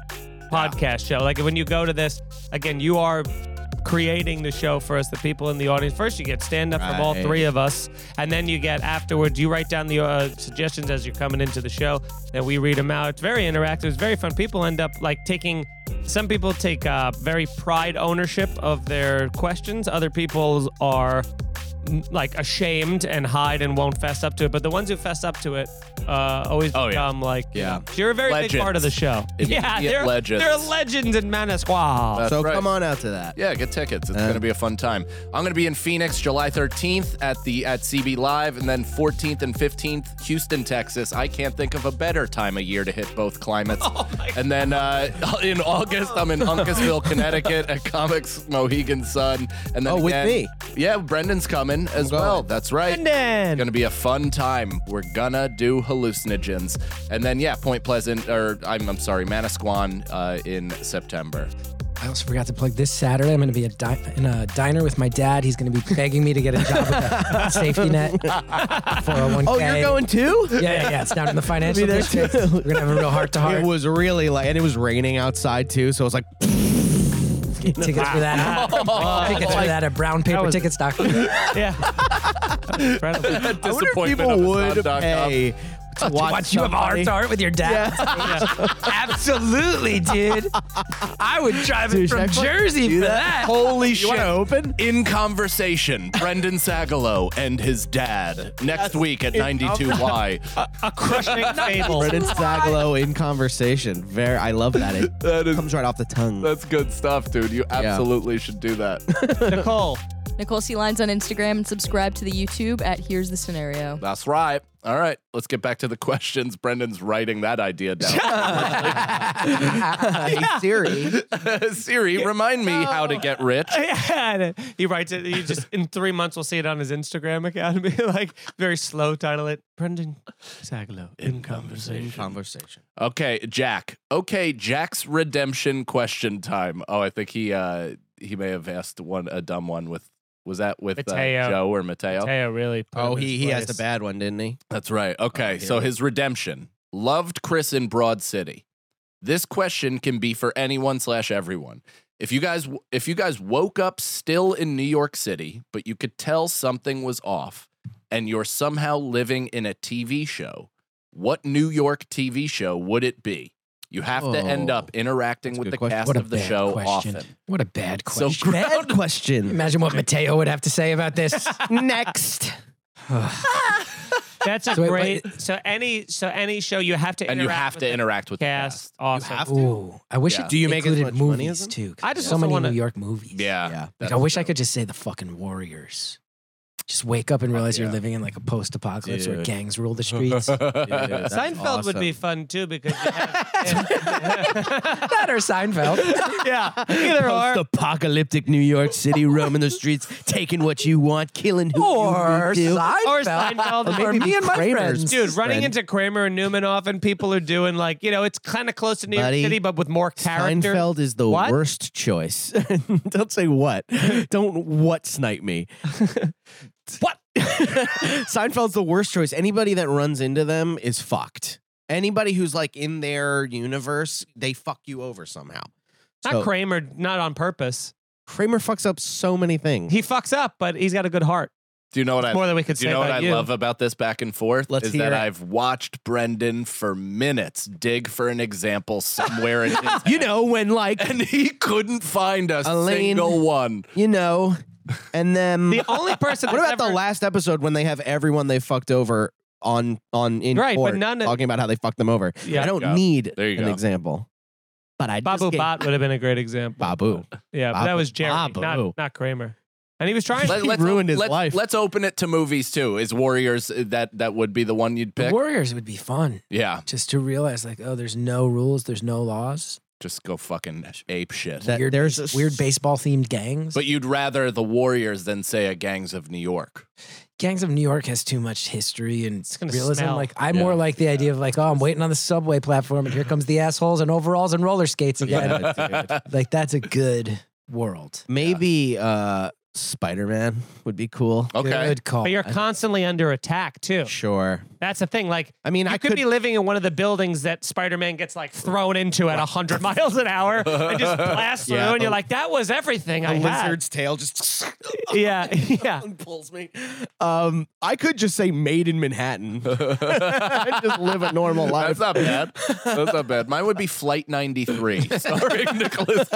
podcast show. Like, when you go to this, again, you are creating the show for us, the people in the audience. First, you get stand up from all Right. three of us, and then you get afterwards. You write down the uh, suggestions as you're coming into the show, then we read them out. It's very interactive. It's very fun. People end up like taking. Some people take uh, very pride ownership of their questions. Other people are mm, like ashamed and hide and won't fess up to it. But the ones who fess up to it uh, always Oh, yeah. become like, you Yeah. know, you're a very big part of the show. Immediate yeah, they're legends. they're legends in Manasquan. That's So right. come on out to that. Yeah, get tickets. It's Uh, going to be a fun time. I'm going to be in Phoenix July thirteenth at the at C B Live, and then fourteenth and fifteenth Houston, Texas. I can't think of a better time of year to hit both climates. Oh and then uh, in August, I'm in Uncasville, Connecticut at Comics Mohegan Sun. And then Oh, with again- me. Yeah, Brendan's coming as going. well. That's right. Brendan! Gonna be a fun time. We're gonna do hallucinogens, and then yeah, Point Pleasant, or I'm I'm sorry, Manasquan uh, in September. I also forgot to plug this Saturday. I'm going to be a di- in a diner with my dad. He's going to be begging me to get a job with a safety net. four oh one k. Oh, you're going too? Yeah, yeah, yeah. It's down in the financial there district. too. We're going to have a real heart to heart. It was really like, and it was raining outside too, so it was like. Tickets for that. Tickets for that at brown paper tickets dot com. Yeah. Incredible. I wonder if Disappointment people of the would sun dot com. pay to watch, Watch you have a heart somebody- to heart with your dad. Absolutely, dude. I would drive it Dude, from should I Jersey do for that? that. Holy You shit. want to open? In Conversation, Brendan Sagalow and his dad. Next week at ninety-two Y. A crushing fable. Brendan Sagalow in conversation. Very, I love that. It That is, comes right off the tongue. that's good stuff, dude. You absolutely should do that. Nicole. Nicole C. Lines on Instagram and subscribe to the YouTube at Here's the Scenario. That's right. All right, let's get back to the questions. Brendan's writing that idea down. Hey, Siri. Siri, remind me how to get rich. Yeah, he writes it. He just in three months we'll see it on his Instagram account. Be like very slow. Title it Brendan Sagalow in conversation. Conversation. Okay, Jack. Okay, Jack's redemption question time. Oh, I think he uh he may have asked one a dumb one with was that with uh, Mateo. Joe or Mateo? Mateo really. Put Oh, him in he his he has place. the bad one, didn't he? That's right. Okay, Oh, so yeah. his redemption. Loved Chris in Broad City. This question can be for anyone slash everyone. If you guys if you guys woke up still in New York City, but you could tell something was off, and you're somehow living in a T V show, what New York T V show would it be? You have to end Oh, up interacting that's a with good the question. cast What a of the bad show question. often. What a bad So question. Bad question. Imagine what Mateo would have to say about this. Next. That's a So wait, great. wait. So any so any show you have to And you interact have with to the interact with the cast. cast. Awesome. have to? Ooh, I wish Yeah. it Do you make as included much money movies as them? too. 'cause I there's just so also many wanna- New York movies. Yeah. Yeah. Like that's I wish I true. could just say the fucking Warriors. Just wake up and realize yeah. you're living in like a post-apocalypse where Dude. gangs rule the streets. Seinfeld would be fun too because you have, That or Seinfeld. yeah, either or. Post-apocalyptic New York City, roaming the streets, taking what you want, killing who Or you want to. Seinfeld. Or Seinfeld. Or maybe me and my Kramer's. friends. Dude, running friend. into Kramer and Newman often, people are doing like, you know, it's kind of close to New Buddy, York City, but with more character. Seinfeld is the What? worst choice. Don't say what. Don't what snipe me. What? Seinfeld's the worst choice. Anybody that runs into them is fucked. Anybody who's like in their universe, they fuck you over somehow. Not So- Kramer, not on purpose. Kramer fucks up so many things. He fucks up, but he's got a good heart. Do you know what I More than we could Do you say know what about I you. love about this back and forth? Let's is hear that it. I've watched Brendan for minutes dig for an example somewhere in his You know, when like, and he couldn't find a Elaine- single one. you know, and then The only person what that's about the ever- last episode when they have everyone they fucked over on on in Right, but court none of- talking about how they fucked them over? Yeah. I don't There you go. need There you an go. example. But I just Babu gave- Bot would have been a great example. Babu. Yeah, but that Babu- was Jerry, Babu. not, not Kramer. And he was trying Let, to. let's ruined his let's, life. Let's open it to movies too. Is Warriors uh, that that would be the one you'd The pick? Warriors would be fun. Yeah, Just to realize, like, oh, there's no rules, there's no laws. just go fucking ape shit. That- weird, there's a weird s- baseball themed gangs. But you'd rather the Warriors than say a Gangs of New York. Gangs of New York has too much history and gonna realism. smell. Like I'm Yeah. more like the idea of like, oh, I'm waiting on the subway platform and here comes the assholes in overalls and roller skates again. Yeah, dude. Like that's a good world. Maybe uh, Spider-Man would be cool. Okay. Good call. But you're constantly under attack too. Sure. That's the thing. Like, I mean, you I could, could be living in one of the buildings that Spider-Man gets like thrown into at hundred miles an hour and just blast through, Yeah, and you're the- like, that was everything a I had. lizard's tail just Yeah, yeah. pulls me. Um, I could just say made in Manhattan. and just live a normal life. That's not bad. That's not bad. Mine would be Flight ninety-three, starring Nicolas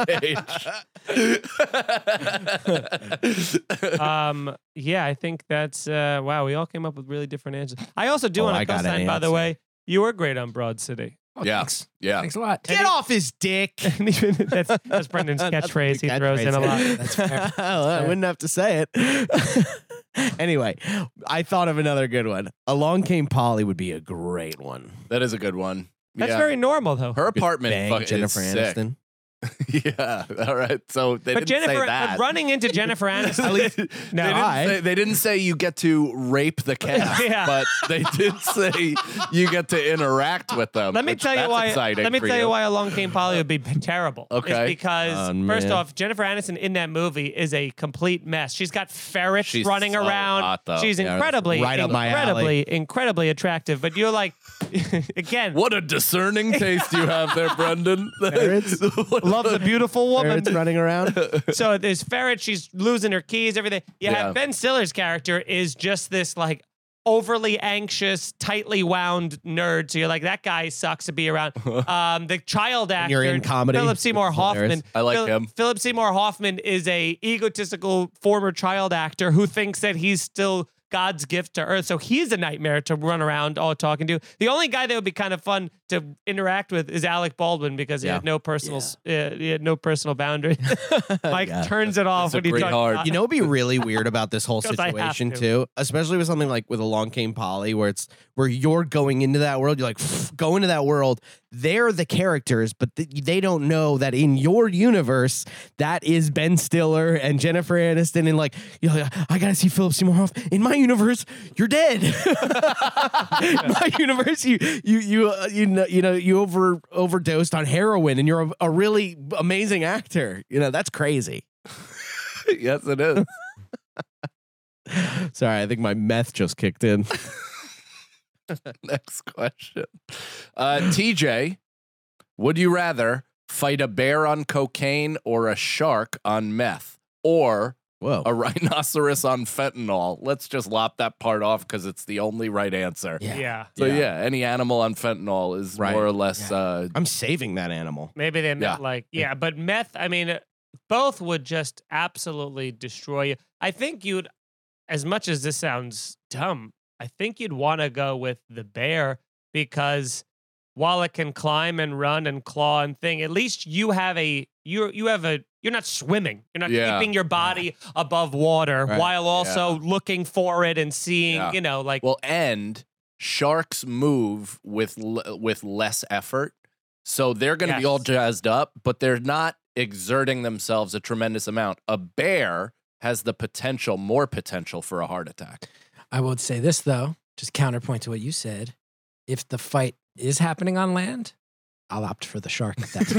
Cage. Um, yeah, I think that's uh, wow. We all came up with really different answers. I also do Oh, want I to got an co-sign, by the answer. way. You were great on Broad City. Oh, Yeah. Thanks. Yeah. Thanks a lot. Get off his dick. And even that's, that's Brendan's catchphrase. He throws in a lot. That's fair. Well, I wouldn't have to say it. Anyway, I thought of another good one. Along Came Polly would be a great one. That is a good one. That's Yeah. very normal, though. Her apartment Bang fuck- is Jennifer sick. Aniston. Yeah. All right. So they But didn't Jennifer, say that. but running into Jennifer Aniston, at least, they, no, didn't I- say, they didn't say you get to rape the cast, Yeah. but they did say you get to interact with them. let me which- tell you that's why. exciting Let me for tell you why Along Came Polly would be p- terrible. Okay. It's because Oh, first man. off, Jennifer Aniston in that movie is a complete mess. She's got ferrets She's running so around. hot, though. She's Yeah, incredibly, right up my incredibly, incredibly attractive. But you're like, again, What a discerning taste you have there, Brendan. Ferrets? love the beautiful woman. Ferrets running around. So there's ferret. She's losing her keys. Everything. You Yeah. have Ben Stiller's character is just this like overly anxious, tightly wound nerd. So you're like, that guy sucks to be around. Um, the child actor, you're in comedy, Philip Seymour it's Hoffman. hilarious. I like Phil- him. Philip Seymour Hoffman is a egotistical former child actor who thinks that he's still God's gift to Earth. So he's a nightmare to run around all talking to. The only guy that would be kind of fun to interact with is Alec Baldwin because he Yeah. had no personal, uh, he had no personal boundary. Mike Yeah. turns it off It's a when he great talks hard- about- You know, what'd be really weird about this whole 'Cause I have situation to. too, especially with something like with Along Came Polly, where it's where you're going into that world. You're like, go into that world. They're the characters, but th- they don't know that in your universe, that is Ben Stiller and Jennifer Aniston, and like, you're like, I gotta see Philip Seymour Hoffman. In my universe, you're dead. In my universe, you you you uh, you know you know you over overdosed on heroin, and you're a, a really amazing actor. You know that's crazy. Yes, it is. Sorry, I think my meth just kicked in. Next question. Uh, T J, would you rather fight a bear on cocaine or a shark on meth? Or Whoa. a rhinoceros on fentanyl? Let's just lop that part off because it's the only right answer. Yeah. Yeah. So Yeah. yeah. any animal on fentanyl is Right. more or less. Uh, I'm saving that animal. Maybe they meant Yeah. like, yeah, but meth, I mean, uh, both would just absolutely destroy you. I think you'd, as much as this sounds dumb, I think you'd want to go with the bear because while it can climb and run and claw and thing, at least you have a, you you have a, you're not swimming. You're not Yeah. keeping your body above water Right. while also looking for it and seeing, Yeah. you know, like, well, and sharks move with l- with less effort, so they're going to be all Yes. jazzed up, but they're not exerting themselves a tremendous amount. A bear has the potential, more potential for a heart attack. I would say this though, just counterpoint to what you said. If the fight is happening on land, I'll opt for the shark. If that's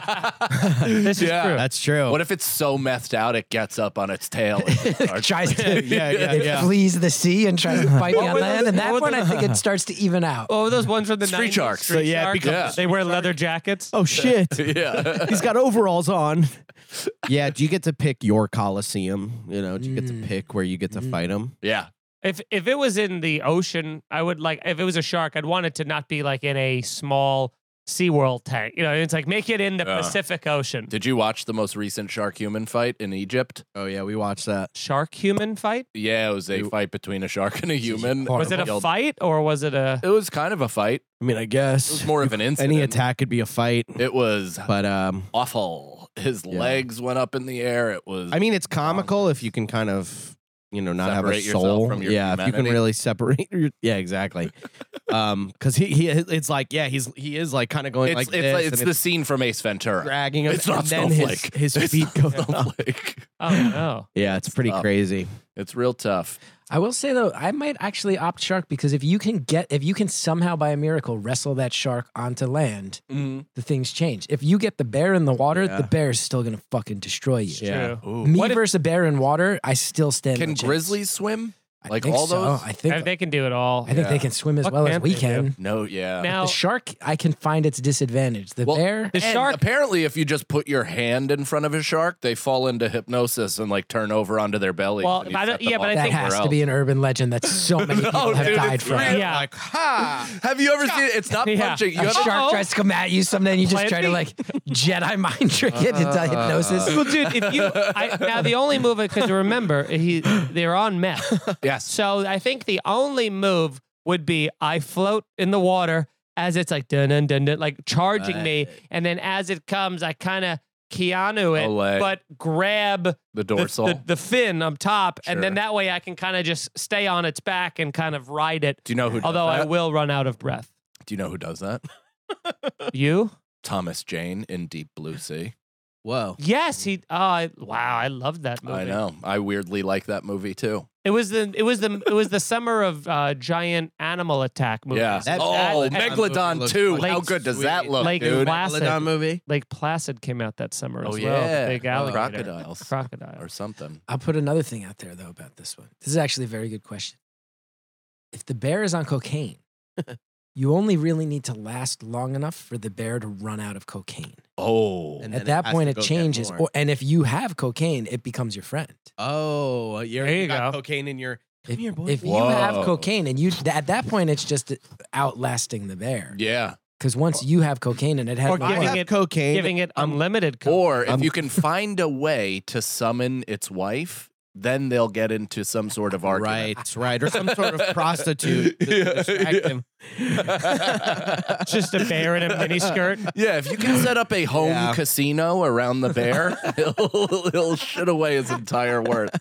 this is Yeah. true. That's true. What if it's so methed out it gets up on its tail? And starts- tries to Yeah, yeah, it yeah. flees the sea and tries to fight me What on were land. those- And what that were one, I those- think it starts to even out. Oh, those ones from the Street nineties? sharks. So, yeah, sharks? because- They wear leather jackets. Oh shit. yeah. He's got overalls on. Yeah, do you get to pick your coliseum? You know, do you get to Mm. pick where you get to Mm. fight them? Yeah. If if it was in the ocean, I would like. If it was a shark, I'd want it to not be like in a small SeaWorld tank. You know, it's like make it in the Yeah. Pacific Ocean. Did you watch the most recent shark human fight in Egypt? Oh yeah, we watched that. Shark human fight? Yeah, it was a fight between a shark and a human. Was it a Killed- fight or was it a? It was kind of a fight. I mean, I It was guess more of an incident. any attack could be a fight, It was but um, awful. His Yeah. legs went up in the air. It was. I mean, it's comical if you can kind of, you know, not Separate have a yourself soul. from your yeah, if you can humanity. really separate. Your, yeah, exactly. um, because he he it's like yeah, he's he is like kind of going it's like it's, this, like, it's and the scene from Ace Ventura. dragging him. It's not and then his, Snowflake. his It's feet go. not Snowflake. Oh no! Yeah, it's pretty tough. crazy. It's real tough. I will say though, I might actually opt shark because if you can get, if you can somehow by a miracle wrestle that shark onto land, Mm. the things change. If you get the bear in the water, Yeah. the bear is still gonna fucking destroy you. Yeah. True. Ooh. Me What if- versus a bear in water, I still stand. Can no chance. grizzlies swim? I like think all so. those? I think. If they can do it all. I think they Yeah. can swim as What well as can't we they do? can. No, yeah. Now The shark, I can find its disadvantage. The Well, bear, the And shark. apparently, if you just put your hand in front of a shark, they fall into hypnosis and like turn over onto their belly. Well, and you I don't- set them yeah, but off I that think- has somewhere to be else. an urban legend that so many people No, have dude, died it's from. real. Yeah. Like, ha! Have you ever seen it? It's not Yeah. punching. You A have shark Uh-oh. tries to come at you someday, and you just try to like Jedi mind trick it into hypnosis. Well, dude, if you I, now the only move because remember he they're on meth, yes. so I think the only move would be I float in the water as it's like dun dun dun, dun like charging me, and then as it comes, I kind of Keanu it, Olay. but grab The the, dorsal. the, the fin up top, and then Sure. that way I can kind of just stay on its back and kind of ride it. Do you know who? Does Although I that? will run out of breath. Do you know who does that? You? Thomas Jane in Deep Blue Sea. Whoa. Yes, he. Oh, I, wow, I loved that movie. I know. I weirdly like that movie too. It was the it was the it was the summer of uh, giant animal attack movies. Yeah. That- oh, that- Megalodon that two. movie How looks good does sweet. that look, Lake dude? Placid. Megalodon movie. Lake Placid came out that summer Oh as well. yeah, The big Or alligator. crocodiles Crocodile. or something. I'll put another thing out there though about this one. This is actually a very good question. If the bear is on cocaine, you only really need to last long enough for the bear to run out of cocaine. Oh, And then At it that has point, to it go get changes. more. Or, and if you have cocaine, it becomes your friend. Oh, you're, There you you got go. cocaine in your. Come If, here, boy. if you Whoa. have cocaine and you at that point, it's just outlasting the bear. yeah. Because once you have cocaine and it has Or more- I giving have it- cocaine. Giving it unlimited. coke. Or if I'm- you can find a way to summon its wife, then they'll get into some sort of argument. Right, right, or some sort of prostitute to Yeah, distract yeah. him. Just a bear in a miniskirt. Yeah, if you can set up a home Yeah. casino around the bear, he'll, he'll shit away his entire worth.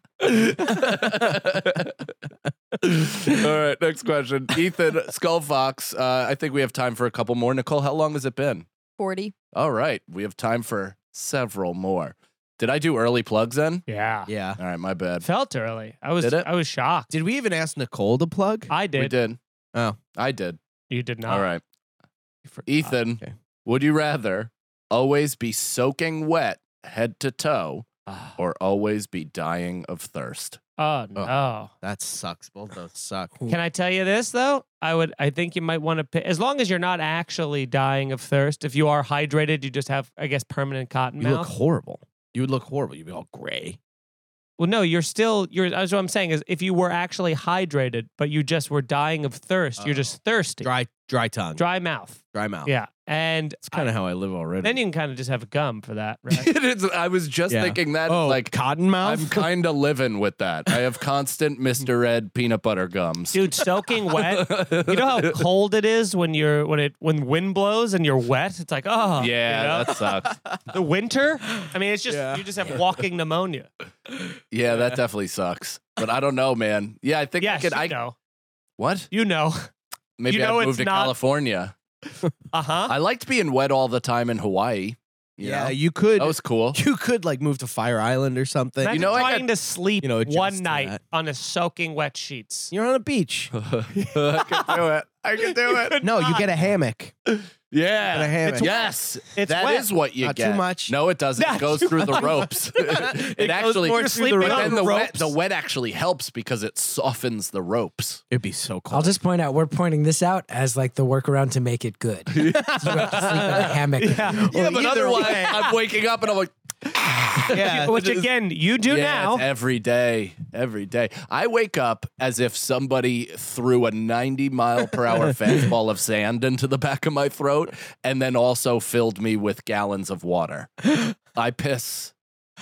All right, next question. Ethan, Skullfox, uh, I think we have time for a couple more. Nicole, how long has it been? forty. All right, we have time for several more. Did I do early plugs then? Yeah. Yeah. All right, my bad. Felt early. I was Did it? I was shocked. Did we even ask Nicole to plug? I did. We did. Oh. I did. You did not. All right. You forgot. Ethan, okay. would you rather always be soaking wet head to toe Ah. or always be dying of thirst? Oh no. That sucks. Both those suck. Can I tell you this though? I would. I think you might want to pick, as long as you're not actually dying of thirst. If you are hydrated, you just have, I guess, permanent cotton You mouth. look horrible. You would look horrible. You'd be all gray. Well, no, you're still. You're. That's what I'm saying is, if you were actually hydrated, but you just were dying of thirst, you're just thirsty, Dry, dry tongue. dry mouth. Dry mouth. Yeah, and It's kind of how I live already. then you can kind of just have gum for that, right? It is- I was just Yeah. thinking that. oh, like, cotton mouth. I'm kind of living with that. I have constant Mister Ed peanut butter gums. Dude, soaking wet. You know how cold it is when you're when it when wind blows and you're wet. It's like oh Yeah, you know? that sucks. The winter. I mean, it's just Yeah. you just have walking pneumonia. Yeah, that definitely sucks. But I don't know, man. Yeah, I think I Yes, could. you I know. what? You know. Maybe You know I'd move it's to not- California. Uh huh. I liked being wet all the time in Hawaii. you yeah, know? you could. that was cool. You could like move to Fire Island or something. Imagine You know, I trying got- to sleep you know, adjust one to night that. on a soaking wet sheets. You're on a beach. I could do it. I could do it. No, you get a hammock. Yeah. Get a hammock. Yes. It's that wet. is what you Not get. too much. No, it doesn't. Not it goes too through the much. ropes. it, goes actually more You're through the sleeping but on then the the wet, ropes. the wet actually helps because it softens the ropes. It'd be so cold. I'll just point out we're pointing this out as like the workaround to make it good. So you have to sleep in a hammock. Yeah. Yeah, but either otherwise, way. I'm waking up and I'm like, yeah. Which again, you do yeah, now. it's every day, every day. I wake up as if somebody threw a ninety mile per hour fastball of sand into the back of my throat and then also filled me with gallons of water. I piss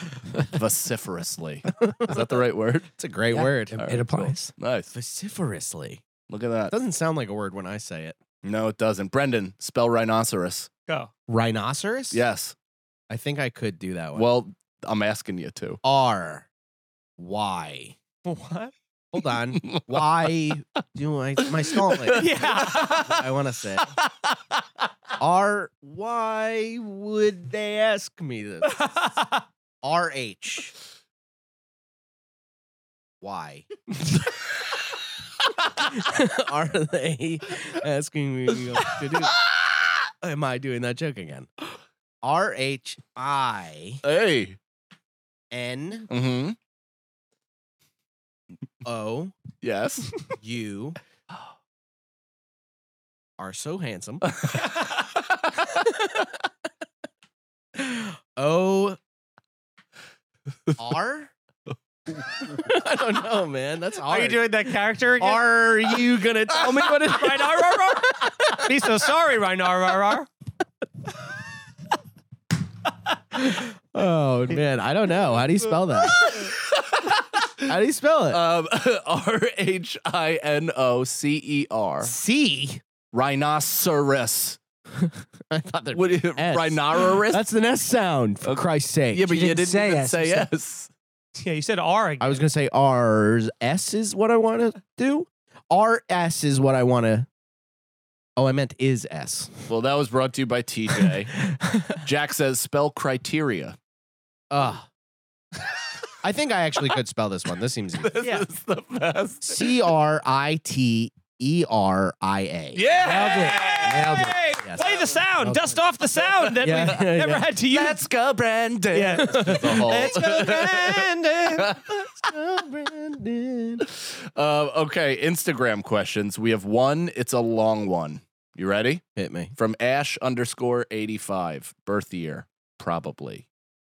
vociferously. Is that the right word? It's a great Yeah, word. It, All it right, applies. Nice. Vociferously. Look at that. Doesn't sound like a word when I say it. No, it doesn't. Brendan, spell rhinoceros. Go. Rhinoceros? Yes. I think I could do that one. Well, I'm asking you to. R Y. What? Hold on. Why do I my stalling? Yeah. I want to say R. Why would they ask me this? R H. Why? Are they asking me to do? Am I doing that joke again? R H I Hey. N Mm-hmm. O Yes. U are so handsome. O R? I don't know, man. That's hard. Are you doing that character again? Are you gonna tell me what it is? Right, ar, ar, ar. Be so sorry, Rhinar, ar, ar. Oh man, I don't know. How do you spell that? How do you spell it? Um, R H I N O C E R. C. Rhinoceros. I thought that. What? S. Rhinoceros? That's an S sound. For Christ's sake. Yeah, but She you didn't didn't say even S, say you said- yes. Yeah, you said R again. I was gonna say R's. S is what I want to do. R S is what I want to. Oh, I meant is S. Well, that was brought to you by T J. Jack says spell criteria. Ugh. I think I actually could spell this one. This seems easy. This Yeah. is the best. C R I T E R I A. Yeah. Nailed it. Hey, Yes. play the sound. Well Dust off the sound that Yeah, we yeah, never yeah. had to use. Let's go, Brandon. Yeah. The whole- Let's go, Brandon. Uh, okay, Instagram questions. We have one. It's a long one. You ready? Hit me. From Ash underscore eighty-five. Birth year, probably.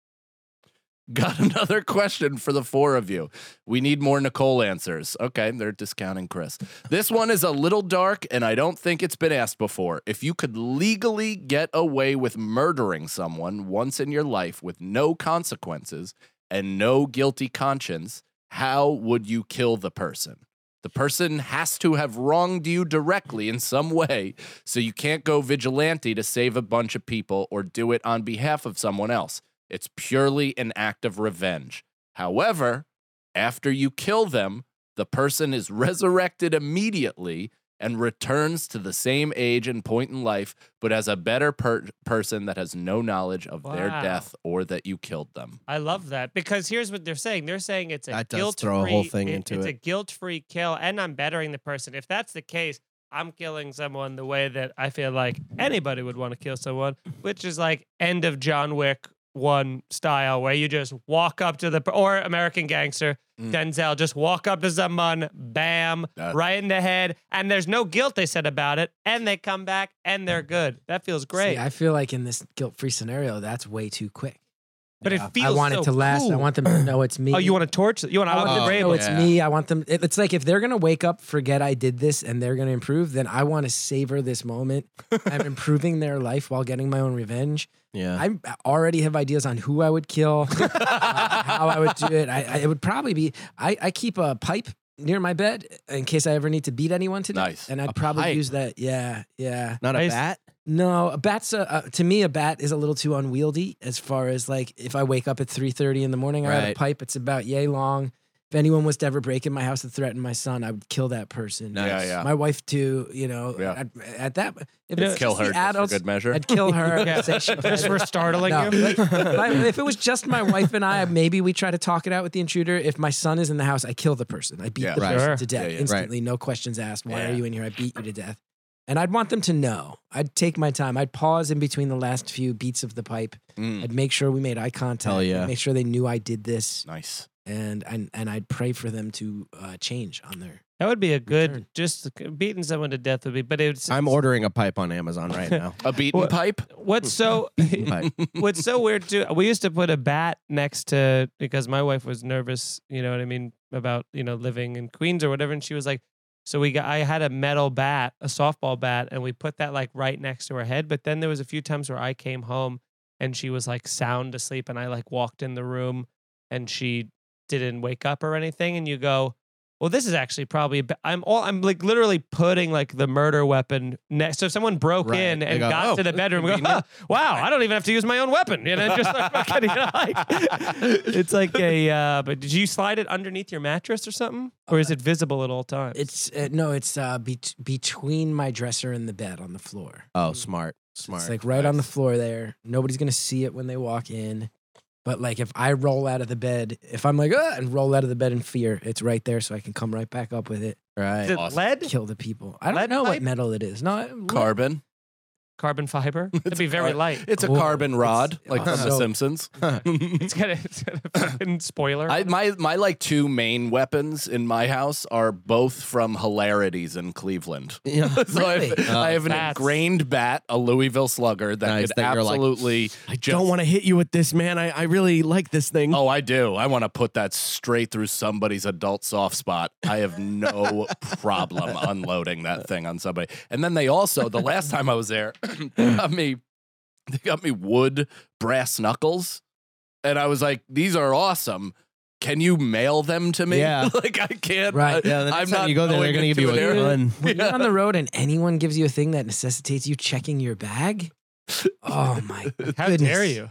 Got another question for the four of you. We need more Nicole answers. Okay, they're discounting Chris. This one is a little dark, and I don't think it's been asked before. If you could legally get away with murdering someone once in your life with no consequences and no guilty conscience, how would you kill the person? The person has to have wronged you directly in some way, so you can't go vigilante to save a bunch of people or do it on behalf of someone else. It's purely an act of revenge. However, after you kill them, the person is resurrected immediately and returns to the same age and point in life, but as a better per- person that has no knowledge of their Wow. death or that you killed them. I love that because here's what they're saying. They're saying it's a That does guilt-free, throw a whole thing it- into it's it. a guilt-free kill, and I'm bettering the person. If that's the case, I'm killing someone the way that I feel like anybody would want to kill someone, which is like end of John Wick one style, where you just walk up to the or American Gangster. Mm. Denzel just walk up to someone, bam, That- right in the head, and there's no guilt they said about it, and they come back and they're good. That feels great. See, I feel like in this guilt-free scenario, that's way too quick. But it I feels want so it to last. I cool. want them to know it's me. Oh, you want to torture? You want I want them to to rape know it? it's Yeah. me. I want them. it- It's like if they're gonna wake up, forget I did this, and they're gonna improve. Then I want to savor this moment. I'm improving their life while getting my own revenge. Yeah. I already have ideas on who I would kill, uh, how I would do it. I, I it would probably be. I, I keep a pipe near my bed in case I ever need to beat anyone to death. Nice. And I'd A probably pipe? use that. Yeah, yeah. Not a I used- bat? No, a bat's a, uh, to me a bat is a little too unwieldy as far as like if I wake up at three thirty in the morning, I have a Right. pipe. It's about yay long. If anyone was to ever break in my house and threaten my son, I would kill that person. Nice. Yeah, yeah. My wife too. You know, Yeah. I'd- at that, if Yeah. it's Kill just her the just for adults, good measure. I'd kill her. Yeah. Say she Just for startling no, you. like, my- if it was just my wife and I, maybe we try to talk it out with the intruder. If my son is in the house, I kill the person. I beat Yeah. the Right. person Sure. to death Yeah, yeah. instantly, no questions asked. Why Yeah. are you in here? I beat you to death. And I'd want them to know. I'd take my time. I'd pause in between the last few beats of the pipe. Mm, I'd make sure we made eye contact. Hell yeah. I'd make sure they knew I did this, nice. and and and I'd pray for them to uh, change on their. That would be a good, Return. just beating someone to death would be, but it's. I'm ordering a pipe on Amazon right now. A beaten What- pipe? What's so, Pipe. what's so weird too, we used to put a bat next to, because my wife was nervous, you know what I mean, about, you know, living in Queens or whatever. And she was like, so we got, I had a metal bat, a softball bat, and we put that like right next to her head. But then there was a few times where I came home and she was like sound asleep, and I like walked in the room and she didn't wake up or anything. And you go, well, this is actually probably, a ba- I'm all, I'm like literally putting like the murder weapon next. So if someone broke Right. in They and go, got "Oh, to the this bedroom, could go, be me." "Huh, wow, I don't even have to use my own weapon. You know, just like, fucking, you know, like it's like a, uh, but did you slide it underneath your mattress or something? Or is it visible at all times? It's uh, no, it's uh, be- between my dresser and the bed on the floor. Oh, smart. Smart. It's like right on the floor there. Nobody's gonna see it when they walk in. But like if I roll out of the bed, if I'm like ah, and roll out of the bed in fear, it's right there, so I can come right back up with it, right. Is it Awesome. lead? kill the people. I don't Lead know pipe? what metal it is. No, it- Carbon. Carbon fiber? It'd be a very car- light. It's a Cool. carbon rod, It's- like from The so- Simpsons. It's got a, it's got a fucking spoiler. I, my my like two main weapons in my house are both from Hilarities in Cleveland. Yeah. So I have, Really? I have an Bats. ingrained bat, a Louisville Slugger that Nice, could that you're like, absolutely. I just- don't want to hit you with this, man. I, I really like this thing. Oh, I do. I want to put that straight through somebody's adult soft spot. I have no problem unloading that thing on somebody. And then they also, the last time I was there, they got me, they got me wood brass knuckles, and I was like, "These are awesome. Can you mail them to me?" Yeah. like I can't. Right. I, Yeah, the next I'm time not you go there, they're going gonna give you into a an area- gun. when you're on the road and anyone gives you a thing that necessitates you checking your bag. Oh my How goodness. dare you?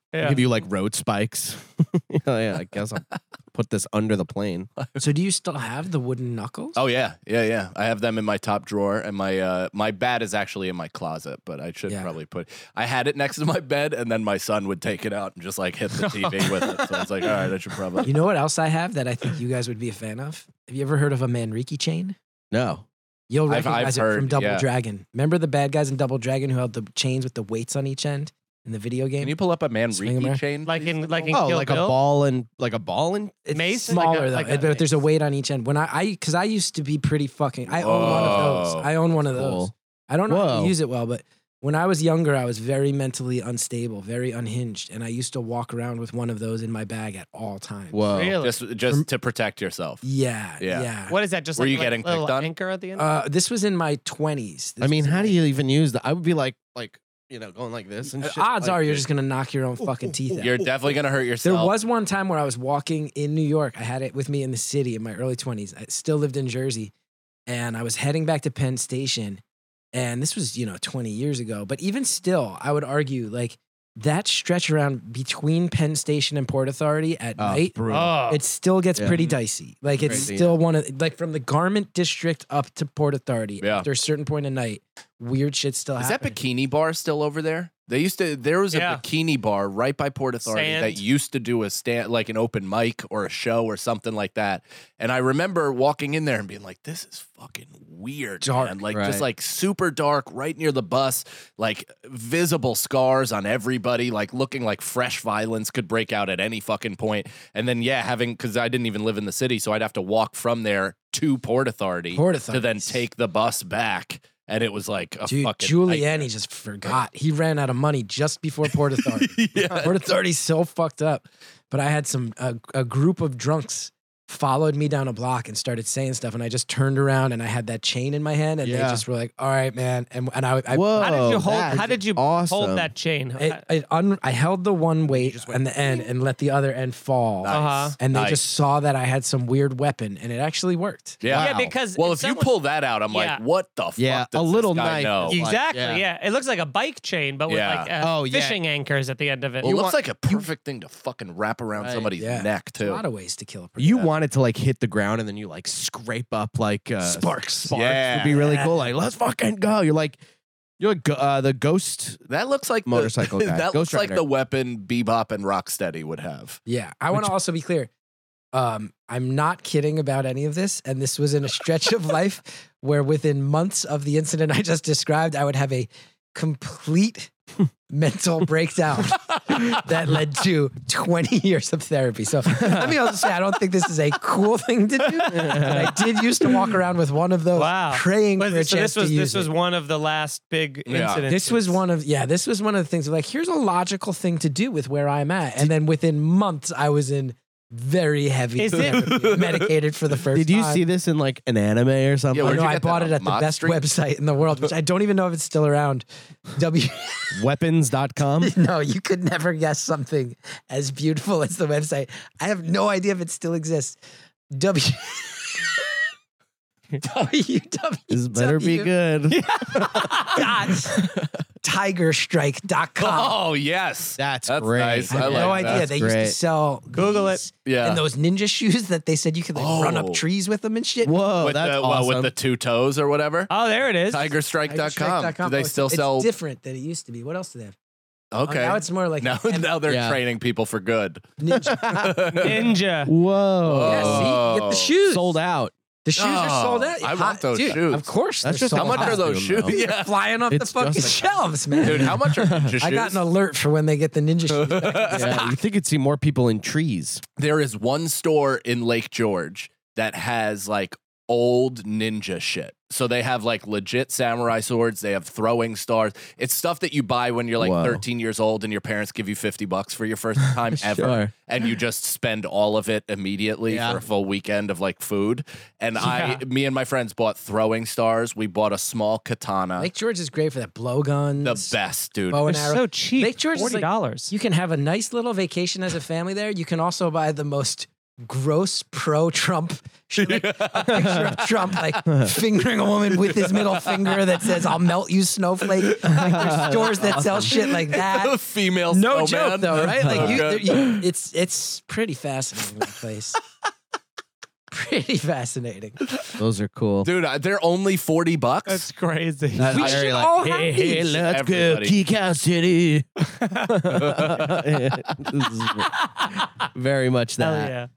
Yeah. Give you like road spikes. Oh, yeah, I guess I'll put this under the plane. So do you still have the wooden knuckles? Oh yeah, yeah, yeah. I have them in my top drawer, and my uh, my bat is actually in my closet. But I should Yeah. probably put. I had it next to my bed, and then my son would take it out and just like hit the T V with it. So I was like, all right, I should probably. You know what else I have that I think you guys would be a fan of? Have you ever heard of a Manrique chain? No. You'll I've- recognize I've it heard, from Double yeah. Dragon. Remember the bad guys in Double Dragon who held the chains with the weights on each end in the video game? Can you pull up a Swing 'em Manrique around. chain? Like in like in Oh, Kill like Bill? a ball and like a ball and It's Mace? smaller Like a- though, like a but there's a mace. weight on each end. When I, I, because I used to be pretty fucking. I own one of those. Whoa. I own one of those. Cool. I don't know how Whoa. to use it well, but when I was younger, I was very mentally unstable, very unhinged, and I used to walk around with one of those in my bag at all times. Whoa. Really? just just to protect yourself. Yeah, Yeah. yeah. What is that? Just Were like, you like getting little picked on? anchor at the end? Uh, this was in my twenties. I mean, how do you even use that? I would be like, like, you know, going like this and shit. Odds like, are you're just gonna knock your own fucking teeth out. You're definitely gonna hurt There yourself. was one time where I was walking in New York. I had it with me in the city in my early twenties. I still lived in Jersey, and I was heading back to Penn Station. And this was, you know, twenty years ago. But even still, I would argue like that stretch around between Penn Station and Port Authority at Oh, night, brutal. oh. it still gets Yeah. pretty dicey. Like it's Crazy, still one of like from the Garment District up to Port Authority. Yeah. After a certain point of night, weird shit still Is that happens. bikini bar still over there? They used to. There was a Yeah. bikini bar right by Port Authority Sand. that used to do a stand, like an open mic or a show or something like that. And I remember walking in there and being like, "This is fucking weird, Dark, man. Like right. just like super dark, right near the bus, like visible scars on everybody, like looking like fresh violence could break out at any fucking point. And then yeah, having because I didn't even live in the city, so I'd have to walk from there to Port Authority, Port to then Authorities. take the bus back." And it was like a Dude, fucking Giuliani just forgot. He ran out of money just before Port Authority. Yeah. Port Authority's so fucked up. But I had some a, a group of drunks followed me down a block and started saying stuff, and I just turned around and I had that chain in my hand, and they Yeah. just were like, "All right, man." And and I I, Whoa. How did you hold? that's How did you awesome. hold that chain? I, I, un, I held the one weight on the end and let the other end fall, Nice. Uh-huh. and they Nice. just saw that I had some weird weapon, and it actually worked. Yeah. Yeah, because well, if if you someone- pull that out, I'm Yeah. like, what the fuck? Yeah, does a little this guy knife. know? Like, Exactly. yeah. yeah. It looks like a bike chain, but with Yeah. like uh, Oh, yeah. fishing anchors at the end of it. Well, it You looks want- like a perfect thing to fucking wrap around Right. somebody's Yeah. neck There's a too. lot of ways to kill a person. You want it to like hit the ground and then you like scrape up like uh, Sparks. Sparks Yeah. would be really cool. Like, let's fucking go. You're like, you're like go- uh, the ghost. That looks like the- Motorcycle guy. that Ghost looks like Rider. the weapon Bebop and Rocksteady would have. Yeah, I want to also be clear. Um, I'm not kidding about any of this, and this was in a stretch of life where, within months of the incident I just described, I would have a complete mental breakdown that led to twenty years of therapy. So let me also say, I don't think this is a cool thing to do. But I did used to walk around with one of those, Wow. praying Was for a this- so chance this was to use this was it. one of the last big Yeah. incidents. This was one of yeah. This was one of the things. Like, here's a logical thing to do with where I'm at, and then within months, I was in very heavy Is it- therapy, medicated for the first. Did you time. see this in like an anime or something? Yeah, Oh, where'd no, you I get that bought on it at the Mod best Street? website in the world, which I don't even know if it's still around. W. Weapons dot com. No, you could never guess something as beautiful as the website. I have no idea if it still exists. W. W. This better be good. tiger strike dot com. Oh yes, That's That's great. nice. I have I like no that. idea. They used great. to sell Google it. these Yeah. and those ninja shoes that they said you could like run Oh. up trees with them and shit. Whoa, with that's the awesome. well, with the two toes or whatever. Oh, there it is. Tiger Strike dot com. tiger strike dot com. Do they Oh, it's- still it's sell? different than it used to be. What else do they have? Oh, Okay. now it's more like now, M- now they're Yeah. training people for good. ninja. Ninja. Whoa. Yeah, see, get the shoes. Sold out. The shoes are Oh, sold out. I want Hot- those dude, shoes. Of course. That's they're just a How sold much are out. those costume, shoes? though. Yeah. Flying off It's the fucking just a shelves, man. Dude, how much are ninja shoes? I got an alert for when they get the ninja shoes. Yeah, you think you'd see more people in trees. There is one store in Lake George that has like old ninja shit. So they have like legit samurai swords. They have throwing stars. It's stuff that you buy when you're like Whoa. thirteen years old and your parents give you fifty bucks for your first time ever. Sure. And you just spend all of it immediately Yeah. for a full weekend of like food. And Yeah. I, me and my friends bought throwing stars. We bought a small katana. Lake George is great for that. Blowguns. the best, dude. Bow and They're arrow. so cheap. Lake George is like- Forty dollars. You can have a nice little vacation as a family there. You can also buy the most gross pro-Trump, like a picture of Trump like fingering a woman with his middle finger that says "I'll melt you, snowflake." Like there's stores that sell shit like that. Female No snowman. joke though, right? Like you, Okay. there- you, it's it's pretty fascinating that place. Pretty fascinating. Those are cool. Dude, uh, they're only forty bucks. That's crazy. That's We very should like, all hey, have hey, these. let's Everybody. go, Key Cow City. This is very much Hell that. yeah.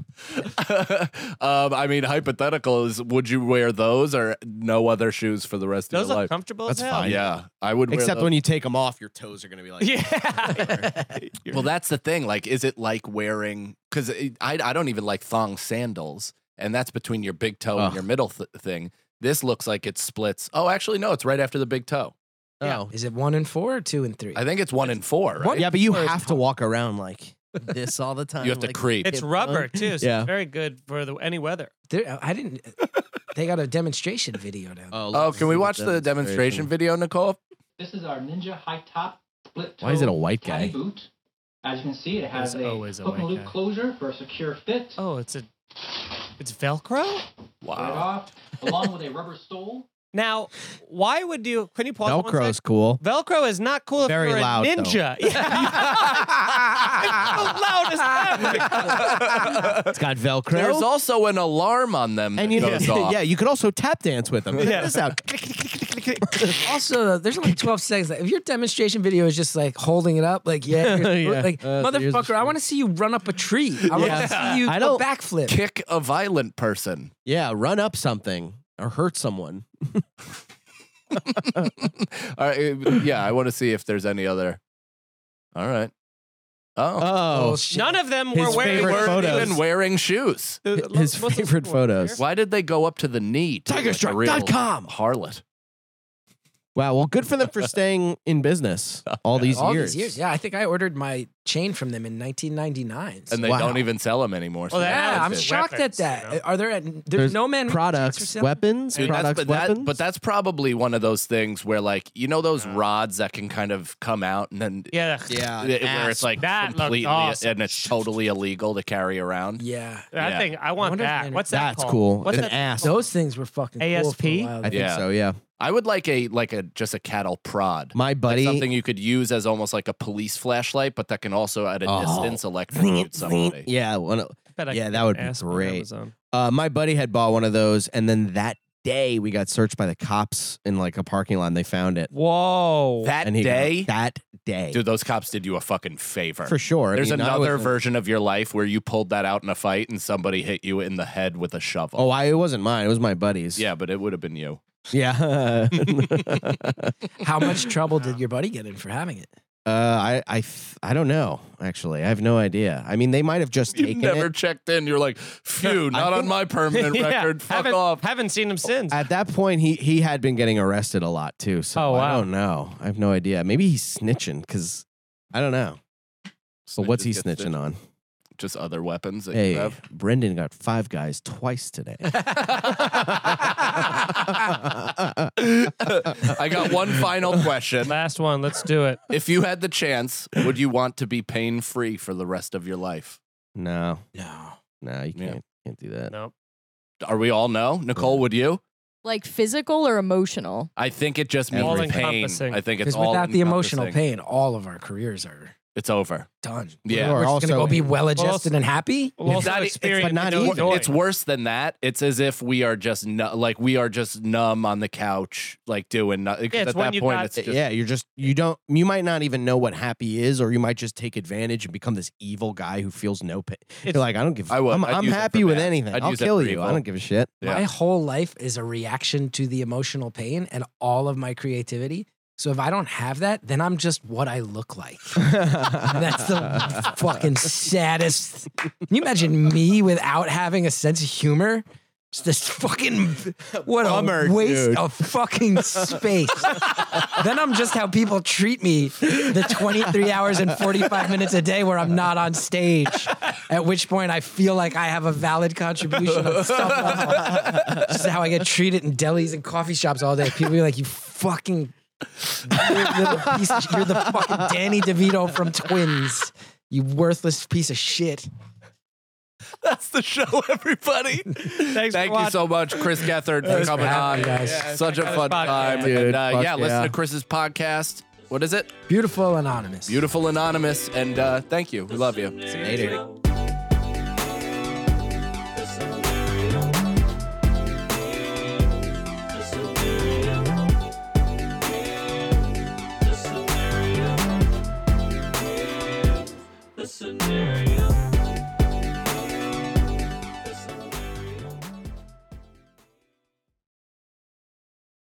um, I mean, hypothetical is: would you wear those or no other shoes for the rest Those of your look life? comfortable That's as hell. fine. Yeah, I would. wear Except those. when you take them off, your toes are going to be like, Yeah. Well, that's the thing. Like, is it like wearing? Because I I don't even like thong sandals, and that's between your big toe Ugh. and your middle th- thing. This looks like it splits. Oh, actually, no. It's right after the big toe. oh. Is it one and four or two and three? I think it's one and four. Right? One- Yeah, but you Or is have to walk around like this all the time. You have to like, creep. It's hip rubber bone. too, so Yeah. it's very good for the, any weather. There, I didn't. They got a demonstration video now. Oh, Oh, let's can we see watch the demonstration video, Nicole? This is our Ninja high top split toe Why is it a white caddy guy? boot. As you can see, it has There's a always a hook and white loop guy. closure for a secure fit. Oh, it's a it's Velcro? Put it Wow. off, along with a rubber sole. Now, why would you can you pause one Velcro's sec? cool. Velcro is not cool if Very you're loud, a though. ninja. Yeah. It's the loudest ever. It's got Velcro. There's also an alarm on them and that you, goes off. yeah, you could also tap dance with them. Check Yeah. this out. Also, there's only twelve seconds. If your demonstration video is just like holding it up, like yeah, here's- Yeah. like Uh, so here's the motherfucker, I want to see you run up a tree. I want Yeah. to see you I do a don't- backflip. Kick a violent person. Yeah, run up something or hurt someone. All right, uh, yeah, I want to see if there's any other. All right. Oh, Oh, Bullshit. None of them His were wearing favorite weren't photos. even wearing shoes. The- his what's the favorite one? photos. Why did they go up to the knee? to Tiger like a Strike real dot com. Harlot. Wow, well, good for them for staying in business all these All years. these years. Yeah, I think I ordered my chain from them in nineteen ninety-nine. So- And they Wow. don't even sell them anymore. so Well, that that's yeah, I'm it. shocked weapons, at that. you know? Are there? There's, There's no man products, weapons, Dude, that's, products, but, that, weapons. but that's probably one of those things where, like, you know, those rods that can kind of come out and then Yeah. yeah, it- where it's like That looked completely awesome. and it's totally illegal to carry around. Yeah, That Yeah. thing, I want wonder if that. they- What's that That's called? cool. What's It's an that ass. called? those things were fucking A S P? cool for a while. I think Yeah. so. Yeah, I would like a like a just a cattle prod. my Like buddy. something you could use as almost like a police flashlight, but that can also at a Oh. distance electrocute somebody. yeah, one of, Bet I Yeah, could that get would an be ass on great. Amazon. uh, my buddy had bought one of those, and then that day we got searched by the cops in like a parking lot. And they found it. Whoa. That and he got- day, that day, dude, those cops did you a fucking favor. for sure. I There's mean, I another wasn't- version of your life where you pulled that out in a fight and somebody hit you in the head with a shovel. Oh, I, it wasn't mine. It was my buddy's. yeah, but it would have been you. yeah. How much trouble did your buddy get in for having it? Uh, I I th- I don't know. Actually, I have no idea. I mean, they might have just You taken never it. checked in. You're like, phew, not on think- my permanent Yeah, record. Fuck haven't, off. Haven't seen him since. At that point, he he had been getting arrested a lot too. So Oh, I wow. don't know. I have no idea. Maybe he's snitching because I don't know. So what's he Snitches get snitching stitched. on? Just other weapons that Hey, you have. Brendan got five guys twice today. I got one final question. Last one. Let's do it. If you had the chance, would you want to be pain free for the rest of your life? no, No. no, you Yeah. can't can't do that. No. Are we all no? Nicole, would you? Like physical or emotional? I think it just means All pain. encompassing. I think it's Because all without the emotional encompassing. pain, all of our careers are It's over. done. Yeah. We're just gonna Also- go be well-adjusted also- and happy. We'll also Not- e- experience but not no even. joy. It's worse than that. It's as if we are just nu- like we are just numb on the couch, like doing nothing. Yeah, it's at when that you point, got- it's just yeah, you're just you don't you might not even know what happy is, or you might just take advantage and become this evil guy who feels no pain. It's- You're like, I don't give. I would. I'm, I'd I'm use it happy for with bad. anything. I'd I'll use it kill for you. evil. I don't give a shit. Yeah. My whole life is a reaction to the emotional pain and all of my creativity. So if I don't have that, then I'm just what I look like. That's the fucking saddest. Can you imagine me without having a sense of humor? Just this fucking what a Bummer, waste dude. of fucking space. Then I'm just how people treat me the twenty-three hours and forty-five minutes a day where I'm not on stage. At which point I feel like I have a valid contribution on some level. This is how I get treated in delis and coffee shops all day. People be like, "You fucking weird little piece of, you're the fucking Danny DeVito from Twins. You worthless piece of shit." That's the show, everybody. Thanks Thank for you watching. so much, Chris Gethard, for Thanks coming for on. having me, guys. Yeah, Such a check out fun his podcast. time. Dude, and uh, fuck yeah, listen yeah. to Chris's podcast. What is it? Beautiful Anonymous. Beautiful Anonymous. And uh, thank you. We love you. Later.